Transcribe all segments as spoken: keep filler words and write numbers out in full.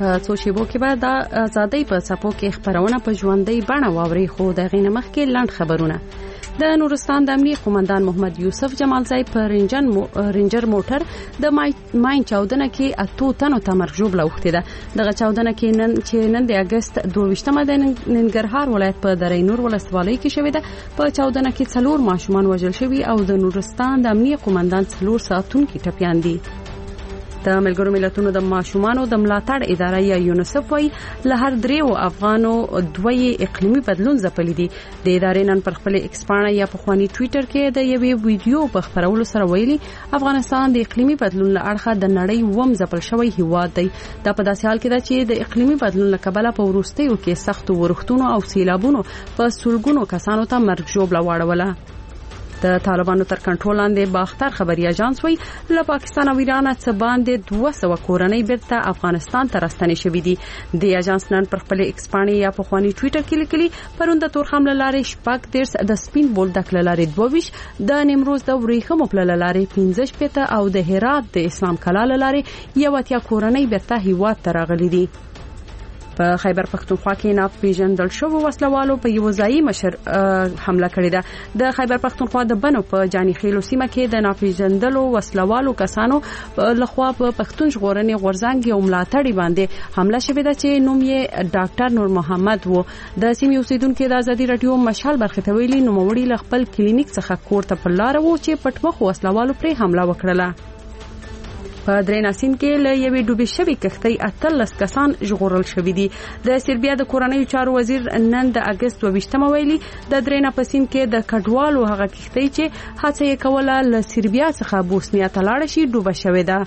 څو شیبو کې به د ازادۍ په څپو کې خبرونه په ژوندۍ بڼه واوري. خو د غینه مخ کې لاند خبرونه. د نورستان د امنیه قومندان محمد یوسف جمالزای په رینجن مو رینجر موټر د ماین چاودنه کې اتو تنو ته مرګ ژوبله وخته ده. دغه چاودنه کې نن چې نن د اگست دوه ویشتمه د ننګرهار ولایت په درینور ولسوالۍ کې شوې ده. په چاودنه کې څلور ماشومان وژل شوي او د نورستان د امنیه قومندان څلور ساتونکي ټپيان دي. د ملګرو ملتونو د ماشومانو د ملاتړ اداره یا یونیسف وايي له هر دریو افغانو دوی اقلیمي بدلون ځپلي دي. د ادارې نن پر خپل ایکس پاڼه یا په خواني ټوئیټر کې د یوې ویډیو په خبرولو سره ویلي افغانستان د اقلیمي بدلون له اړخه د نړۍ وم ځپل شوی هیواد دی. دا په داسې حال کې ده چې د اقلیمي بدلون له کبله په وروستیو کې سخت ورښتونو او سیلابونو په سلګونو کسانو ته مرګ ژوبله واړوله. د طالبانو تر کنټرول لاندې باختر خبري اژانس وایي له پاکستان او ایران څخه باندې دوه سوه کورنۍ بیرته افغانستان ته راستنې شوې دي. د اژانس نن پر خپل ایکس پاڼه یا په خواني ټوئیټر کې لیکلي پرون د تورخم لارې شپږ دیرس د سپین بولدک لارې دوه ویش د نیمروز د وریښمو پل لارې پنځه شپېته او د هرات د اسلام کلا لارې یو اتیا کورنۍ بیرته هیواد ته راغلي دي. په خیبر پختونخوا کې ناپېژندل شوو وسلوالو په یو ځایي مشر حمله کړې ده. د خیبر پختونخوا د بنو په جاني خیلو سیمه کې د ناپېژندلو وسلوالو کسانو لخوا په پښتون ژغورنې غورځنګ یو ملاتړي باندې حمله شوې ده چې نوم یې ډاکټر نور محمد وو. د سیمې اوسیدونکو د ازادي رادیو مشال برخه ته ویلي نو موړي ل خپل کلینیک څخه کور ته په لار وو چې پټمخ وسلوالو پرې حمله وکړه. په دریناسین کې له یوې ډوبې شوې کښتۍ اتلس کسان ژغورل شوي دي. د سربیا د کورنیو چارو وزیر نن د اگست دوه ویشتمه ویلي د درینا پسین کې د کډوالو هغه کښتۍ چې هڅه یې کوله له سربیا څخه بوسنیا ته لاړه شي ډوبه شوې ده.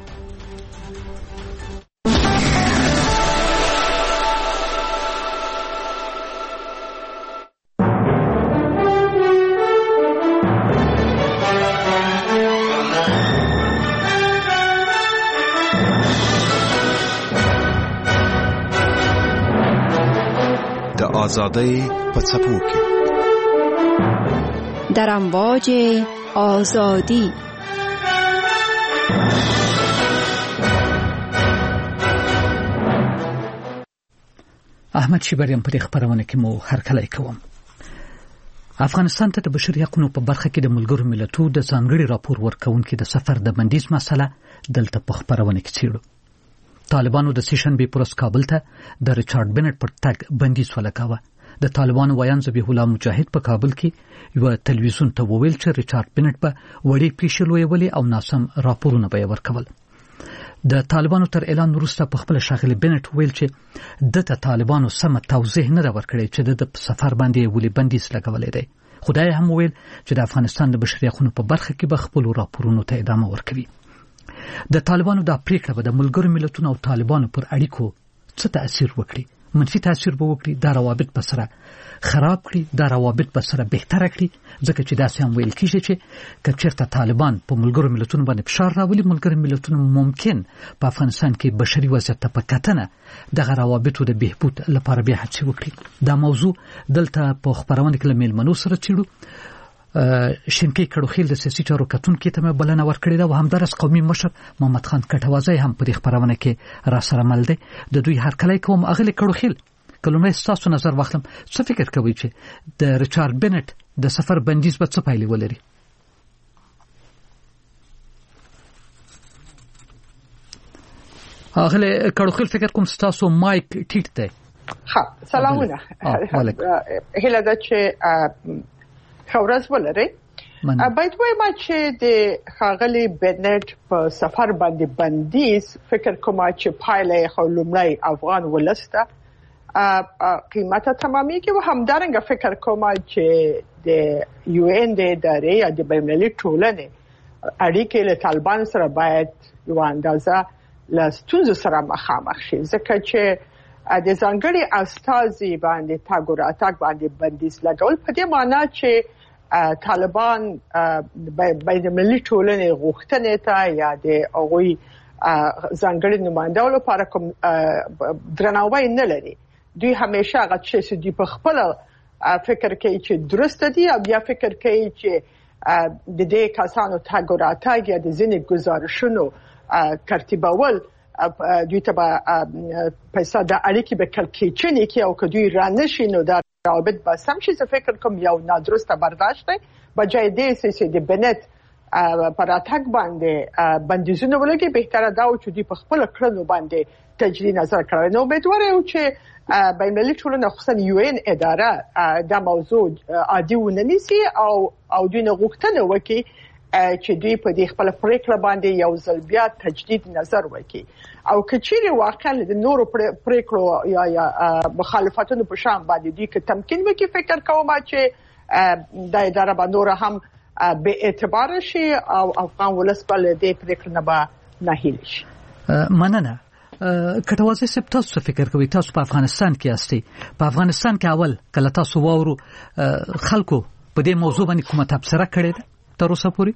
آزادی په څپو کې در امواج آزادی. احمد شیبریم په خبرونه کې مو هرکلی کوم. افغانستان ته د بشري حقوقو په برخه کې د ملګرو ملتونو د ځانګړي راپور ورکونکو د سفر د بندیز مسله دلته په خبرونه کې چیرو. طالبانو د سیشنبه پرس کابل ته د ریچارډ بنټ پر تګ بندیز ولګاوه. د طالبانو ویان ذبیح الله مجاهد په کابل کې یو تلویزیون ته وویل چې ریچارډ بنټ په وړي پیښلوي ولي او ناسم راپورونه به ورکول. د طالبانو تر اعلان وروسته په خپل شاغلي بنټ ویل چې د طالبانو سم توضیح نه ورکړي چې د سفر باندې ولي بندیز لګولې دی. خدای هم ویل چې د افغانستان د بشري حقوقو په برخه کې به خپل راپورونو ته ادامه ورکوي. د طالبانو د پریکړه به د ملګرو ملتونو او طالبانو پر اړیکو څه تاثیر وکړي؟ منفي تاثیر به وکړي، دا روابط به سره خراب کړي، دا روابط به سره بهتره کړي. ځکه چې داسې هم ویل کیږي چې که چېرته طالبان په ملګرو ملتونو باندې فشار راولي، ملګرو ملتونو ممکن په افغانستان کې بشري وضعیت ته په کتنه دغه روابطو د بهبود لپاره بیا هڅې وکړي. دا موضوع دلته په خبرونه کې له میلمنو سره چیړو. شینکي کډوخیل د سیاسي چارو کتونکو ته بلنه ورکړې ده او همدارس قومي مشر محمد خان کټوازی هم په دې خبرونه کې را سره مل دی. د دوی هرکلی کوم. اغلی کډوخیل کلمه تاسو نظر واخلم، څه فکر کوي چې د ریچارډ بنټ د سفر بندیز به څه پایلې ولري؟ اغلی کډوخیل فکر کوم تاسو مایک ټیټ دی. ها سلامونه. هله دا چې خورز ولري. باید وایم چې د خاغلی بنټ په سفر باندې بندیز فکر کوم چې پایله خلومړی افغان ولسته قیمته تمامي کې و همدارنګه فکر کوم چې د یو ان د ادارې یا د بین‌المللي ټولنې اړیکې له طالبان سره باید یو اندازه له ستونزو سره مخامخ شي، ځکه چې د ځانګړي استازي باندې تاګ او راتګ باندې بندیز لګول په دې معنی چې طالبان بین‌المللي ټولنې غوښتنې ته یا د هغوی ځانګړي نمایندانو لپاره کوم درناوی نه لري. دوی همیشه هغه چې دوی په خپل فکر کوي چې درست دي او بیا فکر کوي چې د دې کسانو تاګ او راتګ یا د ځینې ګزارشونو ترتیبول دوی ته به پیسې د اړیکې به کلکېچنې کې او که دوی رانشي نو دا روابط به سم شي. زه فکر کوم یو نادرسته برداشت دی بجای دې چې د بنت پر اتاک باندې بندیزونه ولګي. بهتره دا و چې دوی په خپل کړنو باندې تجدید نظر کړی. نو امیدوار یم چې بین‌المللي ټولنه خصوصا یو ان اداره دا موضوع عادي ونه نیسي او او دوی نه غوښتنه وکړي چې دوی په دې خپل پریکړه باندې یو ځل بیا تجدید نظر وکړي او کچېرې واقعا د نورو پریکړو یا یا مخالفتونو په شان باندې دوی که تمکین وکړي فکر کوم چې دا اداره به نور هم به اعتبار شي او افغان ولس بل دې پریکړه نه به ناهیل شي. مننه. کټوازه سپ تاسو فکر کوي تاسو په افغانستان کې یاستئ. په افغانستان کې اول کله تاسو واورو خلکو په دې موضوع باندې کومه تبصره کړې ده تر اوسه پورې؟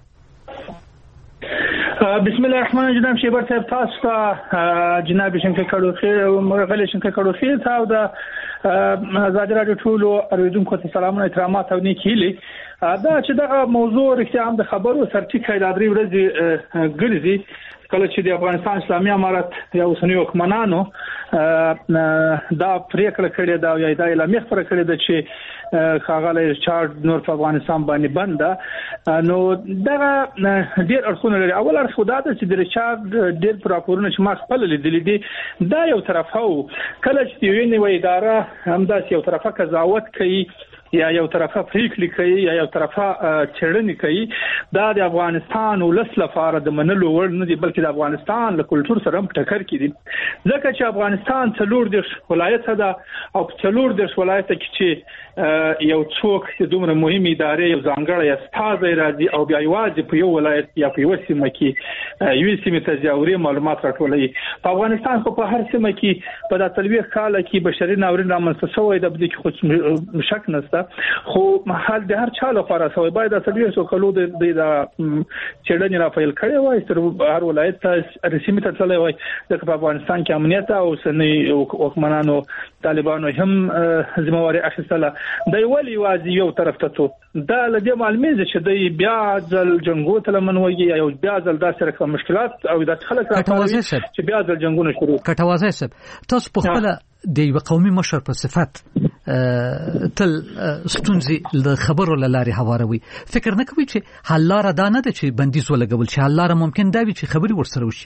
بسم الله الرحمن الرحیم. جناب شیبر صاحب تاسو ته جناب شنکر کډوخي مغل شنکر کډوخي تاسو د آزاد رادیو ټولو اوریدونکو ته سلامونه احترامات او نیکیلي. دا چې دا موضوع رښتیا هم د خبرو سرټیکه د درې ورځې ګرځي کله چې د افغانستان اسلامي امارت یا اوسنی حکمرانانو دا پریکړه کړې ده او یا د اعلامیه خبره کړې ده چې خاغله ریچارډ نور په افغانستان باندې بنده. نو دا ډېر اړخونه لري. اول اړخ دا ده چې د ریچارډ ډېر راپورونه چې ما خپل لیدلې دي دا یو طرف هو کله چې یو نوې اداره همداسې یو طرفه قضاوت کوي یا یو طرفه پریکړه کوي یا یو طرفه چړنې کوي دا د افغانستان ولس لپاره د منلو وړ نه دي بلکې د افغانستان له کلچر سره هم ټکر کوي. ځکه چې افغانستان څلور د ولایت ده او څلور د ولایت کې چې یو څوک چې دومره مهمه ادارې یو ځانګړی استازی راځي او بیا یوازې په یو ولایت یا په یو سیمه کې یو سیمه ته ځاوري معلومات راټولوي. په افغانستان خو په هر سیمه کې په د تلويخ کال کې بشري ناورین رامنځته شوی د بده کې خو شک نشته خو محل د هر چا لپاره سوی باید د سړي سو کلو د د چړنې را فایل کړي وای تر هر ولایت ته رسمي ته تللی وای د افغانستان کې امنیت او سني حکمرانانو طالبانو هم ذمہواری اخیستله. د ولی وازی یو طرف ته تو دا لدې معلومه چې د بیا ځل جنگو ته لمنوي او بیا ځل داسې کوم مشکلات او د خلک راځي چې بیا ځل جنگونه شروع کټوازه سب تاسو په خپل د یو قومي مشر په صفت تل ستونزې د خبرو لاري هواروي. فکر نه کوي چې حل لاره دا نه ده چې بندیز ولګول شي. حل لاره ممکن دا وي چې خبري ورسره وشي.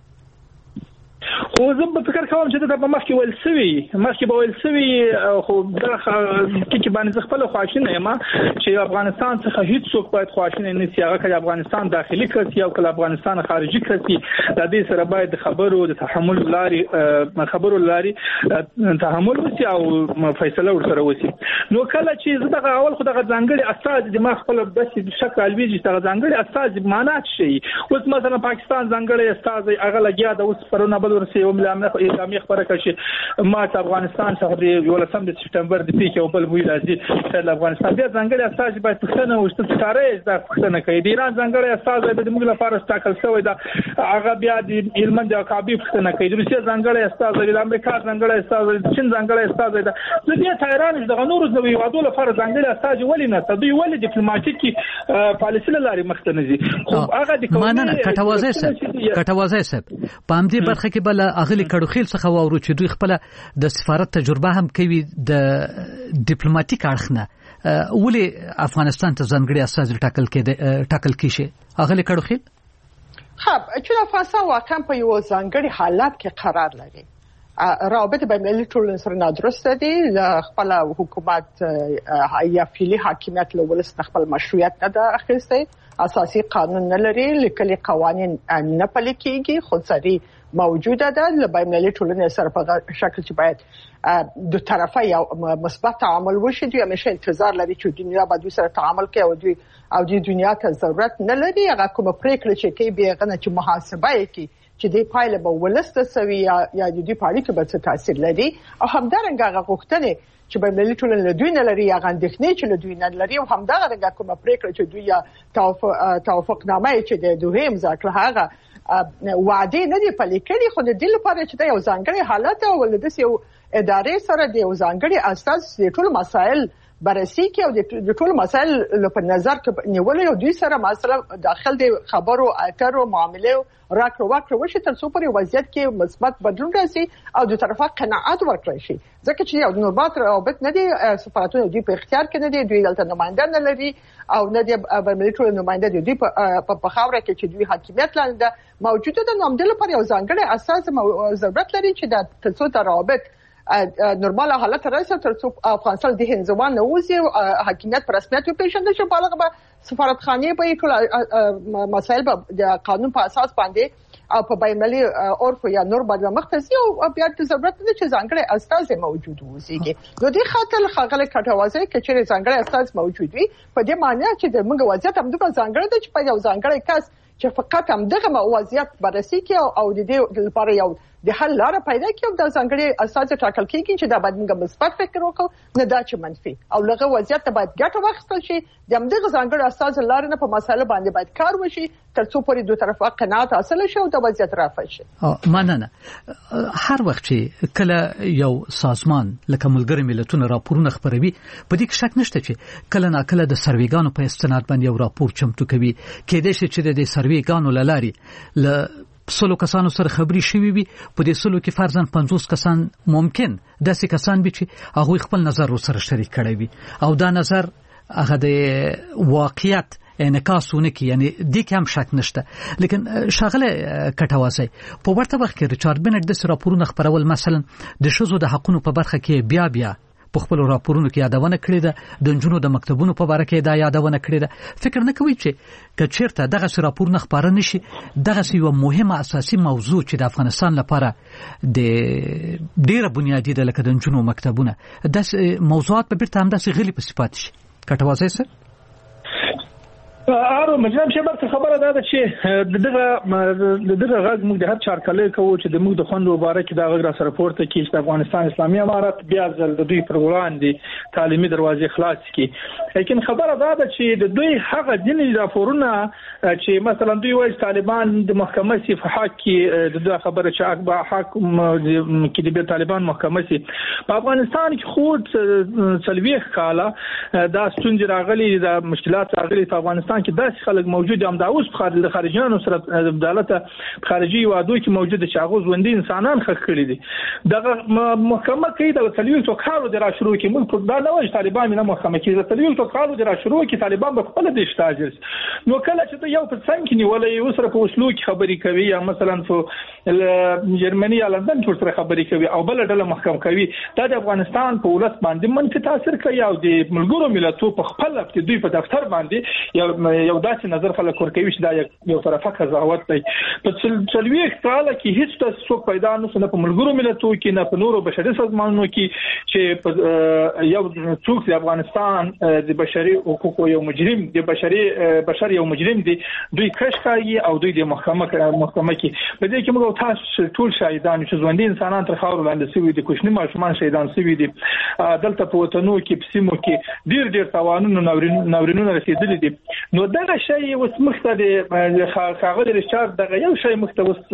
خو زه په فکر کوم چې دا په مخ کې ویل سوي مخ کې به ویل سوي خو دا کې باندې خپل خواشینه یم چې افغانستان څخه هیڅ څوک باید خواشینه نه شي. هغه چې افغانستان داخلي کړي او کله افغانستان خارجي کړي د دې سره باید خبرو د تحمل لاري خبرو لاري تحمل وشي او فیصله ورسره وشي. نو کله چې زه دا اول خو دا ځانګړي استاد د ما خپل بس شکل الویجی دا ځانګړي استاد معنی شي. اوس مثلا پاکستان ځانګړي استاد هغه لګیا د اوس پرونه بل ورسي یو اعلامیه خبره کړي چې ما ته افغانستان څخه د یولسم د سپټمبر د پیښې او بل وی راځي چې افغانستان بیا ځانګړي استاد باید پښتنه وشته ستاره دا پښتنه کوي. د ایران ځانګړي استاد د موږ لپاره ستاکل شوی دا هغه بیا د هلمند او کابل پښتنه کوي. د روسیې ځانګړي استاد د امریکا ځانګړي استاد د چین ځانګړي استاد دا د دې تایران د غنورو د ویوادو لپاره ځانګړي استاد ولې نه تدوی ولې ډیپلوماټیکي پالیسي لاري مخته نه دي. خو هغه د کومه کټوازه سب کټوازه سب په دې برخه کې بل اغلی کډوخیل څخه واورو چې دوی خپل د سفارت تجربه هم کوي د ډیپلوماټیک اړخنه ولې افغانستان ته ځانګړي استازي ټاکل کېده ټاکل کیږي. اغلی کډوخیل خب چې افغانستان واقعا په یو ځانګړي حالت کې قرار لري. رابطه بین‌المللي ټولنې سره نادرسته دي. خپل حکومت یا فعلی حاکمیت له ولس خپل مشروعیت نه ده اخیسته. اساسي قانون نه لري. لیکلي قوانين نه پلي کیږي. خودسري موجوده ده. له بین‌المللي ټولنې سره په شکل چې باید دو طرفه یا مثبت تعامل وشي. دوی همیشه انتظار لري چې دنیا به دوی سره تعامل کوي او دوی او دوی دنیا ته ضرورت نه لري. هغه کوم پریکړه چې کوي به غنه چې محاسبه کوي چې د پایله به ولسته سوي یا یا د دې پاړي کې به څه تاثیر لري او همدارنګه هغه غوښتنې چې بین‌المللي ټولنه له دوی نه لري هغه اندېښنې چې له دوی نه لري او همدارنګه کومه پریکړه چې دوی یا توافقنامه چې د دوی امضا کړه هغه وعده نه دی پلي کړي. خو د دې لپاره چې دا یو ځانګړی حالت او ولدس یو ادارې سره د یو ځانګړي اساس د ټول مسایل بررسي کوي او د ټول مسایل په نظر کې نیول او دوی سره مثلا داخل د خبرو اترو معاملې راکړو واکړو وشي تر څو پرې وضعیت کې مثبت بدلون راشي او د طرفه قناعت ورکړي شي ځکه چې یو نورمات روابط نه دي سفارتونه دوی په اختیار کې نه دي دوی دلته نماینده نه لري او نه دي برملیټو نماینده دوی په خاوره کې چې دوی حاکمیت لاندې موجوده ده نو همدلته پر یو ځانګړی اساس ضرورت لري چې د تر څو تر روابط نورمال حالت راځي تر څو افغانستان د هنځوان نوځي حاکمیت پر رسمیت وپیژندل شي په هغه سفارتخانه په ټول مسایل د قانون په اساس باندې او په بینالمللي عرف یا نور باندې مختصي او بیا د ضرورت نه چې ځانګړي استاد موجود وي نو د خاطر خغل کټوازه کې چې ځانګړي استاد موجود وي په دې معنی چې د موږ وضعیت هم د ځانګړي د چې په یو ځانګړي کس چې فقط هم دغه وضعیت بررسي کوي او د دې لپاره یو د حل لاره پیدا کړي او د ځانګړي اساس ټاکل کیږي چې دا باید موږ مثبت فکر وکړو نه دا چې منفي او لغه وضعیت ته باید ګټه واخیستل شي د همدغه ځانګړي اساس لاره نه په مسایل باندې باید کار وشي تر څو پورې دوه طرفه قناعت حاصل شي او د وضعیت رافع شي. مننه. هر وخت چې کله یو سازمان لکه ملګری ملتونه راپورونه خبروي په دې کې شک نشته چې کله نا کله د سرویګانو په استناد باندې یو راپور چمتو کوي کېدای شي چې د سرویګانو لاري ل سلو کسانو سره خبري شوي وي په دې سلو کې فرضاً پنځوس کسان ممکن داسې کسان وي چې هغه خپل نظر سره شریک کړي وي او دا نظر هغه د واقعیت انعکاسونه کوي یعنی دې کې هم شک نشته لیکن شغله کټواسي په ورته وخت کې ریچارډ بنټ د راپورونو خبرول مثلا د شذو د حقوقو په برخه کې بیا بیا په خپل راپورونو کې یادونه کړې ده د جنونو د مکتبونو په اړه کې دا یادونه کړې ده فکر نه کوي چې کچیرته دغه راپورونه خبره نشي دغه یو مهمه اساسي موضوع چې د افغانستان لپاره د ډیره بنیادی ده لکه د جنونو مکتبونه د موضوعات په بیرته هم داسې غلي په صفات شي کټوازي سره اره مجنب شبر څه خبره ده چې دغه دغه غږ موږ د هر چار کله کوو چې د موږ د خوند مبارک د غږ را سره پورته کیږي چې افغانستان اسلامي امارت بیا ځل د دوی پر وړاندې تعلیمي دروازې خلاص کړي لیکن خبره ده چې د دوی هغه ځینې راپورونه چې مثلا دوی وايي طالبان د محکمه سي په حق کې د خبره چې اکبر حق کې د طالبان محکمه سي په افغانستان کې خود سلويخ کاله دا ستونزې راغلي د مشکلات راغلي په افغانستان کې داسې خلک موجود هم دا اوس خارج خارجيانو سره د عدالت خارجي وادو کې موجود چې هغه ژوندۍ انسانان خښ کړي دي دغه محکمه کې د تلویل تو کارو د را شروع کې ملک دا نه وایي طالبان نه محکمه کې د تلویل تو کارو د را شروع کې طالبان په خپل د اشتاجر نو کله چې یو په څنګه کې نیولې اوس سره په وسلو کې خبري کوي یا مثلا په جرمني یا لندن کې سره خبري کوي او بل ډله محکم کوي دا د افغانستان په ولس باندې منفي تاثیر کوي او د ملګرو ملتونو په خپل کې دوی په دفتر باندې یو یو داسې نظر خلک ورکوي چې دا یو طرفه قضاوت دی په څلوي کاله کې هیڅ تاسو پیدا نه سونه په ملګرو ملتونو کې نه په نورو بشري سازمانونو کې چې یو څوک د افغانستان د بشري حقوقو یو مجرم د بشري بشري یو مجرم دی دوی کش کوي او دوی د محکمه محکمه کې په دې کې موږ تاسو ټول شاهدان چې ژوندۍ انسانان تر خاور لاندې سوي دي کوښنی ماشومان شهیدان سوي دي دلته په وطنو کې په سیمو کې ډیر ډیر توانونه ناورینونه رسیدلي دي نو دغه شی اوس مخته د خاغلی ریچارډ دغه یو شی مخته اوس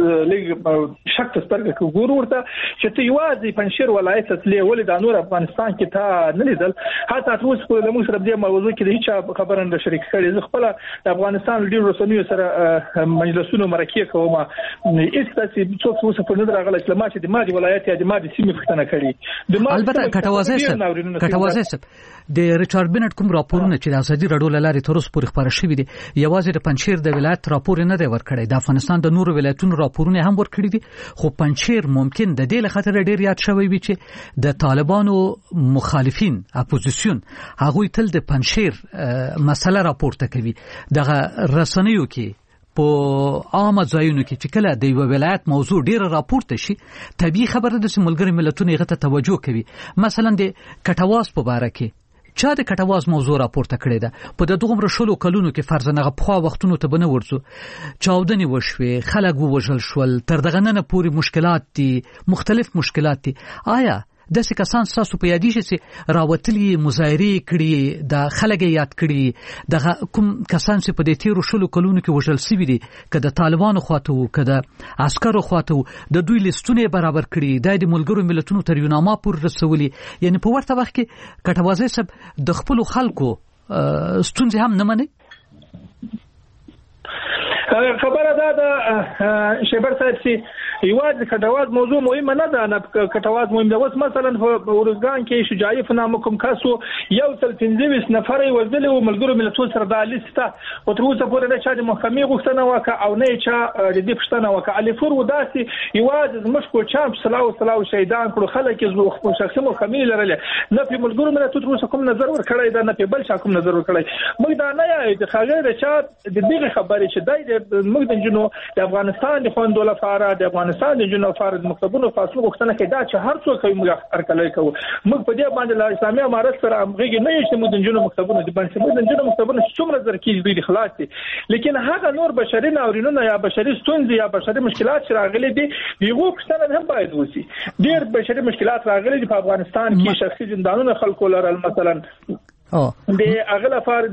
لږ شک سترګه کې ګور ورته چې ته یوازې پنځیر ولایت تلې ولې د نور افغانستان کې تا نه لیدل حتی اوس په لمو سره د موضوع کې هیڅ خبره نه شریک کړي زه خپل د افغانستان ډیر رسنیو سره مجلسونو مرکه کوم ایستاسي څوک اوس په نظر غل اسلامات د مادي ولایت یا د مادي سیمې فتنه کړي البته کټوازه سره کټوازه سره د ریچارډ بنټ کوم راپورونه چې د ازادي رادیو لارې تر اوسه پورې خبره شوې دي یوازې د پنځیر د ولایت راپور نه دی ورکړی د افغانستان د نورو ولایتونو راپورونه هم ورکړي دي خو پنځیر ممکن د دې لخوا ډیر یاد شوی وي چې د طالبانو مخالفین اپوزیسیون هغه تل د پنځیر مسله راپورته کوي دغه رسنیو کې په عامه ځایونو کې چې کله د یو ولایت موضوع ډیره راپورته شي طبيعي خبره د ملګری ملتونو غته توجه کوي مثلا د کټواز په اړه کې چا د کټواز موضوع راپورته کړې ده په د دغه رشلو کلونو کې فرض نه په وختونو ته بنه ورځو چاودنې وشوي خلک ووژل شول تر دغه نه پوری مشکلات دي مختلف مشکلات دي آیا داسې کسان تاسو په یادی شي چې راوتلي مظاهره کړي د خلک یاد کړي د کوم کسان چې په دې تیرو شلو کلونو کې وژل شوي دي که د طالبانو خواته وو که د عسکرو خواته وو د دوی لیستونه برابر کړي د ملګرو ملتونو تر یوناما پورې رسولي یعنی په ورته وخت کې کټوازی صاحب د خپل خلکو ستونزې هم نه مني خبره ده د شیبر صاحب چې یوازې کټواز موضوع مهمه نه ده نه کټواز مهم ده اوس مثلا په ورزګان کې شجاعي په نامه کوم کاسو یو تل پنځه نفر یې وژلي او ملګرو ملتونو سره د لیسته او تر اوسه پورې نه چا د محکمې غوښتنه وکړه او نه چا د دې پښتنه وکړه علي فور وداسي یوازې زموږ کو چام صلاو صلاو شهیدان کړو خلک یې خپل شخصي محکمې لرلې نه په ملګرو ملتونو تر اوسه کوم نظر ورکړی دا نه په بل چا کوم نظر ورکړی موږ دا نه یو د خاغه چا د دې خبرې چې دای موږ د جنو د افغانستان د خوندو لپاره د افغانستان د جنو فارد مکتبونو فاصله غوښتنه کوي دا چې هر څوک کوي موږ هرکلی کوو موږ په دې باندې د اسلامي امارت سره امغه نه یو چې موږ د جنو مکتبونو د باندې موږ د جنو مکتبونو څومره زر کې دوی خلاص دي لیکن هغه نور بشري ناورینونه یا بشري ستونزې یا بشري مشکلات چې راغلي دي یو څه هم باید وسی ډیر بشري مشکلات راغلي دي په افغانستان کې شخصي زندانونه خلکو لرل مثلا د اغله فرد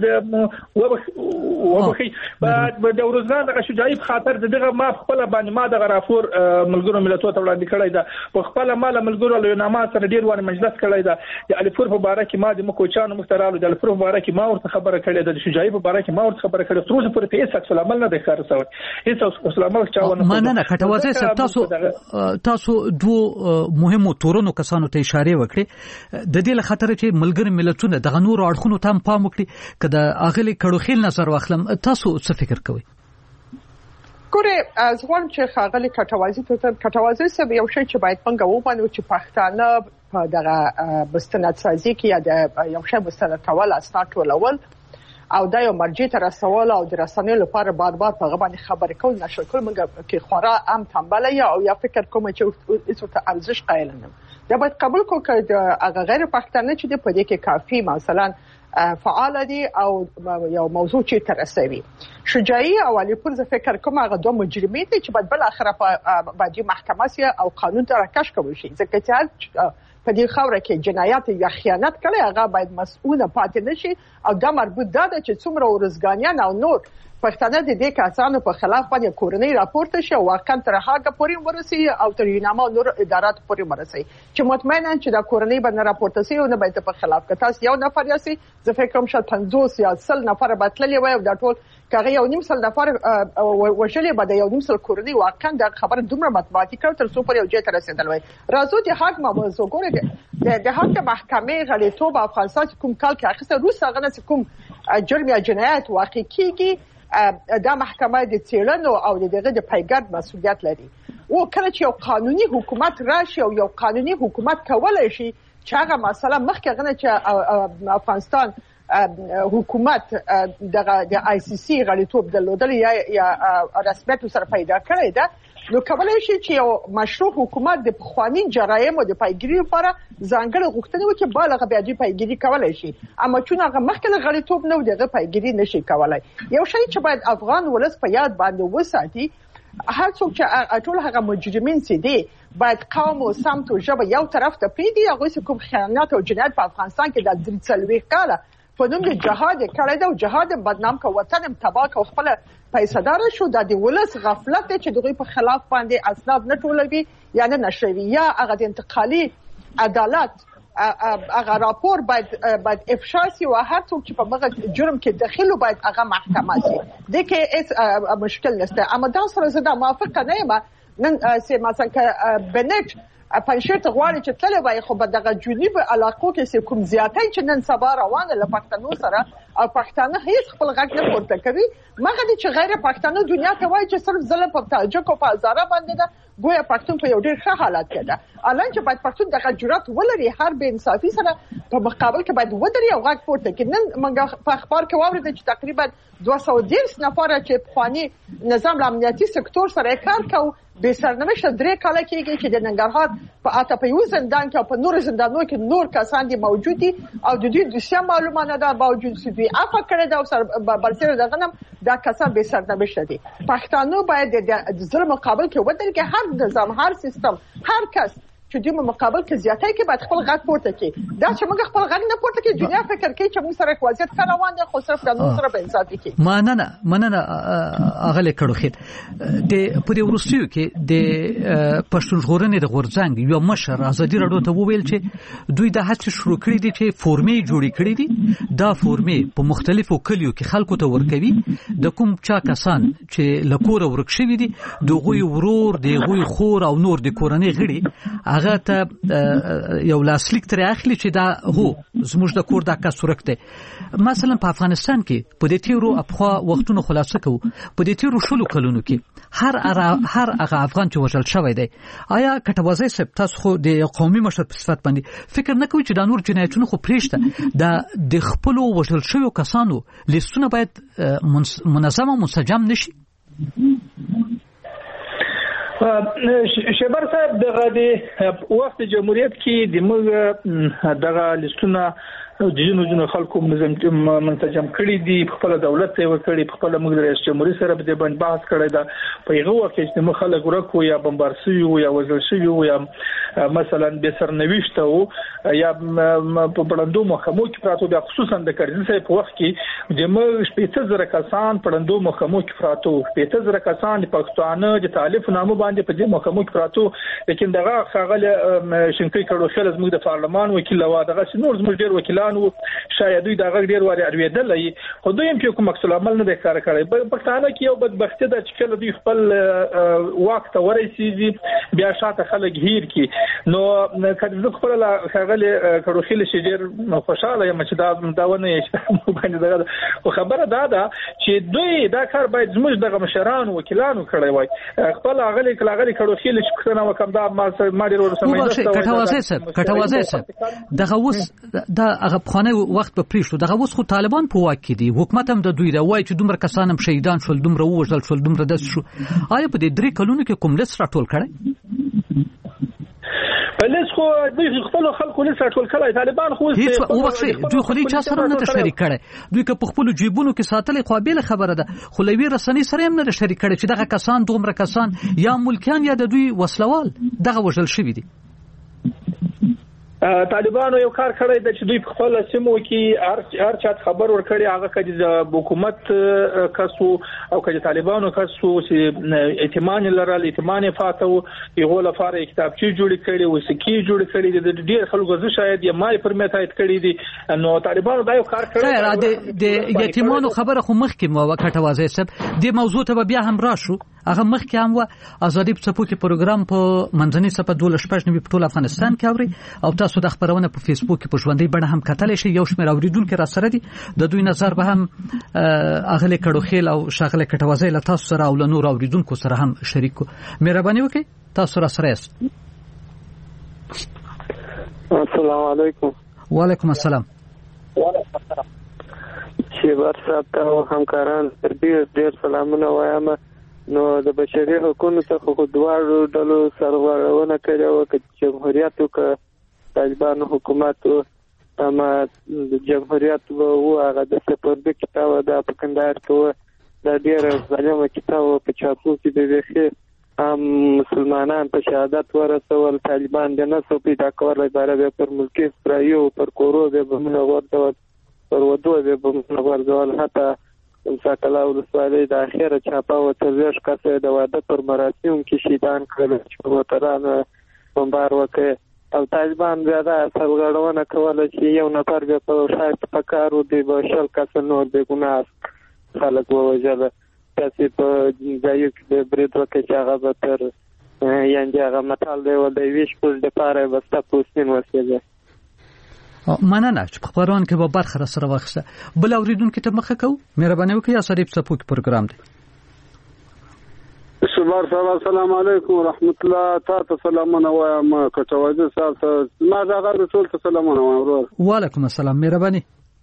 وبخي بعد د ورزګان د شجاعي په خاطر دغه ما خپل باندې ما د غرافور ملګرو ملتونو ته وړاندې کړی دا په خپل مال ملګرو له نامه سره ډیر وانه مجلس کړی دا د الفور په باره کې ما د مکوچانو مخترالو د الفور په باره کې ما ورته خبره کړې ده د شجاعي په باره کې ما ورته خبره کړې تر اوسه پورې په هیڅ عکس العمل نه ده ښکار شوی هیڅ عکس العمل چاونه ما نه نه کټوازی صاحب تاسو تاسو دوه مهمو تورونو کسانو ته اشاره وکړي د دې له خاطر چې ملګرو ملتونو د غنور اړخونو ته پام وکړي کله اغلی کړوخیل نظر واخلم تاسو څه فکر کوئ ګوره از غواړم چې خاغلی کټوازی ته کټوازی سره یو شی چې باید څنګه ومنو چې پښتانه په دغه مستند سازي کې یا د یو شی مستند کول اسناد ټولول او دا یو مرجع ته رسول او د رسنیو لپاره بار بار په غوښتنه خبرې کول نشو کول موږ کې خورا ام تنبل یا او یا فکر کوم چې ایسو ته ارزش قائل نه دا باید قبول کو چې د هغه غیر پښتانه چې په دې کې کافي مثلا فعال دي او یو موضوع چې ترسوي شجاعي او علي پور زه فکر کوم هغه دوه مجرمین دي چې بعد بل اخره په باندې محکمه سي او قانون ته راکش کوي شي ځکه چې په دې خبره کې جنایت یا خیانت کړي هغه باید مسؤل پاتې نشي او دا مربوط ده چې څومره ورزګانیان او نور پښتانه د دې کسانو په خلاف باندې کورنۍ راپورته شي او واقعا تر هغه پورې ورسي او تر یوناما نور ادارات پورې ورسي چې مطمئنا چې دا کورنۍ باندې راپورته شي او نه باید په خلاف کتاس یو نفر یاسي زه فکر کوم چې پنځوس یا سل نفر بتللی وي او دا ټول کغه یو نیم سل نفر وشلې بده یو نیم سل کورنۍ واقعا دا خبره دومره مطبوعاتي کړ تر څو پر یو ځای ته رسیدل وي راځو چې حق موضوع ګوره د حق محکمې غلیتوب افغانستان کوم کال کې اخیسته روس هغه کوم جرم یا جنایت واقع کیږي دا محکمه د څېړنو او دغه د پیګرد مسؤلیت لري او کله چې یو قانوني حکومت راشي او یو قانوني حکومت کولای شي چې هغه مسله مخکې غنه چې افغانستان حکومت دغه د آی سی سی غلیتوب درلودل یا یا رسمیت سره پیدا کړی ده نو کولای شي چې یو مشروع حکومت د پخوانی جرایم او د پیګری لپاره ځانګړي غوښتنې وکړي بالغ بیا د پیګری کولای شي اما چې هغه مخکې غلیتوب نه دغه پیګری نشي کولای یو شی چې باید افغان ولس په یاد باندې وساتي هر څوک چې ټول هغه مجرمین سي دي باید قوم او سمت او ژبه یو طرف ته پریدي هغه کوم خیانت او جنایت په افغانستان کې د درې څلوېښت کاله په نوم د جهاد کړی دا او جهاد بدنام کو وطن تباہ کو خپل پیسدار شو د ولس غفلت چې دغه په خلاف باندې اسناد نه ټولوي یا نه نشوي یا هغه د انتقالي عدالت هغه راپور باید باید افشا سي او هر څوک چې په هغه جرم کې داخلو باید هغه محکمه سي د کې اس مشکل نشته اما دا سره زه موافقه نه یم نن سي مثلا بنټ پنځه غواړي چې تل وای خو په دغه جنوب علاقو کې کوم زیاتې چې نن سبا روانه له پښتنو سره او پښتانه هیڅ خپل غږ نه پورته کوي مګر چې غیر پښتنو دنیا ته وای چې صرف ظلم په تاجک او په هزاره باندې ده ګویا پښتون په یو ډیر ښه حالت کې ده الان چې باید پښتون دغه جرأت ولري هر بې انصافي سره په مقابل کې باید ودري او غږ پورته کړي نن موږ په اخبار کې واورېدل چې تقریبا دوه سوه او دېرش نفر چې پخواني نظام امنیتي سکتور سره کار کوي به سرنوشت درې کاله کېږي چې د ننګرهار په اته په یو زندان کې او په نور زندانونو کې نور کسان دي موجود دي او د دوی دوسیه معلومات نه ده باوجود چې دوی عفو کړی ده او سر برسېره دغه نم دا کسان به سرنوشت دي پښتانه باید د ظلم مقابل کې ودرېږي هر نظام هر سیستم هر کس چې دوی مقابل کې زیاتای کې باید خپل غږ پورته کړي. دا چې موږ خپل غږ نه پورته کړي دنیا فکر کوي چې موږ سره وضعیت ښه روان دی خو صرف د نور سره به انصاف وکړي. مننه مننه اغله کړو خیر د پرې ورستیو کې د پښتون ژغورنې د غورځنګ یو مشر ازادي راډیو ته وویل چې دوی د هڅې شروع کړې دي چې فورمې جوړې کړې دي. دا فورمې په مختلفو کلیو کې خلکو ته ورکوي. د کوم چا کسان چې لکور ورک شوی دي دغه ورور دغه خور او نور د کورنۍ غړي هغه ته یو لاسلیک تر اخلي چې دا هو زموږ د کور د کس ورکته. مثلا په افغانستان کې په دې تیرو افخوا وختونو خلاصه کوو په دې تیرو شلو کلونو کې هر هر هغه افغان چې وژل شوی دی آیا کټوازی سپ تاسو خو د قومي مشر په صفت باندې فکر نه کوئ چې دا نور جنایتونه خو پریشته د د خپل وژل شوی کسانو لیستونه باید منظم او منسجم نشي؟ شبر صاحب دغه د وخت جمهوریت کې د موږ دغه لیستونه د جنو جنو خلکو منظم منسجم کړي دي. خپل دولت ته ورکړي خپل موږ د رئیس جمهور سره په دې باندې بحث کړی دا په یو وخت چې موږ خلک ورکو یا بمبارسي یا وزل شي یا مثلا به سرنويشت او یا په بلندو محکمو کې پراتو د خصوصا د کرزي سره په وخت کې د موږ شپږ زره کسان په بلندو محکمو کې پراتو شپږ زره کسان د پښتون د تالیف نامو باندې په دې محکمو کې پراتو. لیکن دغه خغل شنکې کړو خل زموږ د پارلمان وکیل و دغه نور زموږ ډیر وکیلان شاید دوی دا غږ ډیر واري اړویدلې خو دوی هم چې کوم عکس العمل نه کار کړی. پښتانه کې یو بدبختی ده چې کله دوی خپل وخت ورسیږي بیا شاته خلک هیر کی نو کله زه خپل خغل کړو خل شي ډیر خوشاله یم چې دا داونه یې باندې دا خبره دا ده چې دوی دا کار باید زموږ د مشران وکیلانو کړی وای. خپل غلي کلاغلي کړو خل چې څنګه وکم دا ما ډیر ورسمه کټوازی سب کټوازی سب دغه وس دا خانه وخت په پریشتو دغه اوس خو طالبان په واک کې دي حکومت هم د دوی دا وای چې دومره کسان هم شهیدان شول دومره وژل شول دومره دس شو. آیا په دې درې کلونو کې کوم لس راټول کړي؟ پلیس خو دوی خپل خلکو لس راټول کړي طالبان خو هیڅ او وخت دوی خو هیڅ سره نه شریک کړي. دوی که په خپل جیبونو کې ساتلې قابل خبره ده خو لوی رسنۍ سره هم نه شریک کړي چې دغه کسان دومره کسان یا ملکیان یا د دوی وسلوال دغه وژل شوی دي. طالبانو یو کار کړی د چې دوی په خپل سیمو کې هر هر چا خبر ورکړي هغه کړي د حکومت کسو او کړي طالبانو کسو چې ائتمان لرل ائتمان فاتو یو لپاره کتابچې جوړ کړي او سکی جوړ کړي د ډیر خلکو زه شاید یې مای پرمیت ایت کړي دي نو طالبانو دا یو کار کړی د د ائتمان خبره خو مخکې مو وکټوازی سب د موضوع ته بیا هم راشو هغه مخکې هم و ازادي په څپو کې پروګرام په منځني صفه دوله شپږ نوي په ټول افغانستان کې اوري او تاسو د خبرونه په فیسبوک کې په ژوندۍ بڼه هم کتلی شئ. یو شمېر اوریدونکو را سره دي د دوی نظر به هم اغله کړو خیل او شغله کټوازی له تاسو سره او له نور اوریدونکو سره هم شریک کو. مهرباني وکړئ تاسو را سره یاست. السلام علیکم. وعلیکم السلام. شیبر صاحب ته همکاران تر ډیر ډیر سلامونه وایم. نو د بشري حقوقو څخه خو دواړو ډلو سرغړونه کړې وه که جمهوریت او که طالبانو حکومت اما د جمهوریت و هغه د سپرده کتاب د په کندهار کې د ډېر ظالمه کتاب په چاپو کې د ویخي هم مسلمانان په شهادت ورسول طالبان د نسو پیدا کول لپاره پر ملکی اسرائیل پر کورو د بمونه ورته پر ودو د بمونه ورته حتی مساکلا ولسوالۍ د اخیره چاپا او تزویش کسه د واده پر مراسم کې شهیدان کړل چې موټرانو بمبار وکړ او طالبان زیاده سرغړونه کوله چې یو نفر به په شاید په کارو دی به شل کس نور به ګناه خلک ووژل تاسو په ځایو کې د برید وکړي چې هغه به تر یعنې هغه متال دی ول د ویش پوز دپاره به ستا پوستین وسیږي. مننه چې په خبرونه کې به برخه را سره واخیسته. بل اوریدونکو ته مخه کوو. مهرباني وکړئ اسادي په سپوک پروګرام دی. شبار صاحب السلام علیکم ورحمت الله تاسو سلامونه وایم کټوازی صاحب ما دا غږ ټول ته سلامونه وایم ورور. وعلیکم السلام. مهرباني.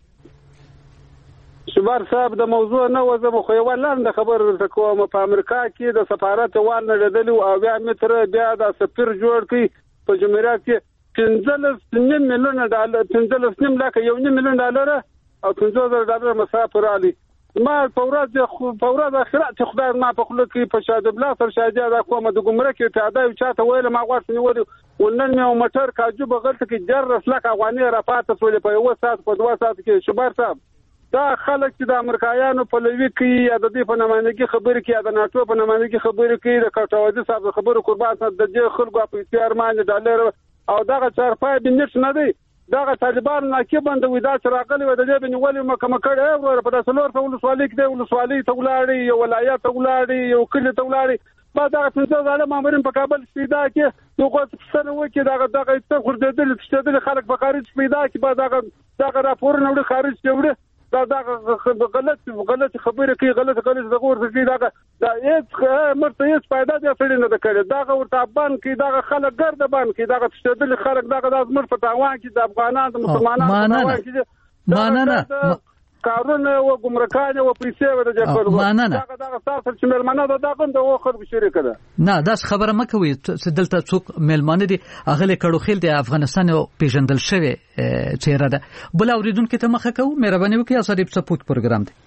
شبار صاحب د موضوع نه وزم خو یو لاندې خبر ورته کوم په امریکا کې د سفارت وان نه ردلی او بیا متر بیا د سفیر جوړ کړي په جمهوریت کې پنځلس نیم میلیون ډالر پنځلس نیم لکه یو نیم میلیون ډالر او پنځه زره ډالر مسافر علي ما په ورځ په ورځ اخرت خدای ما په خله کې په شاده بلا تر شاده دا کومه د ګمرک کې پیاده یو چاته ویل ما غواړم نیول ونن مې موټر کاجو بغلت کې جر رسلک افغاني رافات ټول په یو ساعت په دوه ساعت کې شبر صاحب دا خلک چې د امریکایانو په لوي کې یا د دې په نمائندګي خبرې کې یا د ناتو په نمائندګي خبرې کې د کټاوازي صاحب خبرو قربان د دې خلکو په اختیار باندې ډالر او دغه چارپای بنټ نه دی دغه طالبان ناکي باندې ودا چې راغلي و د دې بنولې مکه مکړه ورو په داسلور ته ولسوالۍ کې ولسوالۍ ته ولاړی یو ولایت ته ولاړی یو کلی ته ولاړی ما دا څنګه زاله مامورین په کابل پیدا کې نو کوڅه سره وکي دغه دغه څه خردل تشتدل خلک په خارج پیدا کې با دغه دغه راپور نه خارج جوړه دا دا غلط غلط خبره کوي غلط غلط دغه ورته دا دا هیڅ مرته هیڅ پیدا دي څه نه کړي دا ورته بان کې دا خلک ګرد بان کې دا تشدل خلک دا د ازمر په تاوان کې د افغانانو د مسلمانانو کې ماننه کارونه او ګمرکانه او پیسې ور دي ماننه دا دا تاسو چې ملمنه دا دا غند او خرب شریک ده نه دا خبره مکوي چې دلته څوک ملمنه دي اغله کړو خیل د افغانستان او پیژندل شوی چیرې ده بل اوریدونکو ته مخه کوم مهرباني وکړئ اساریب سپورت پروګرام دی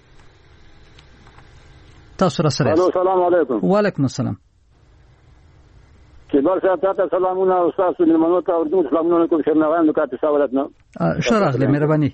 تاسو را سره السلام علیکم وعلیکم السلام کبار صاحب تاسو سلامونه استاد ملمنو ته اردو سلامونه کوم شرنغان د کاته سوالتنا شراغله مهرباني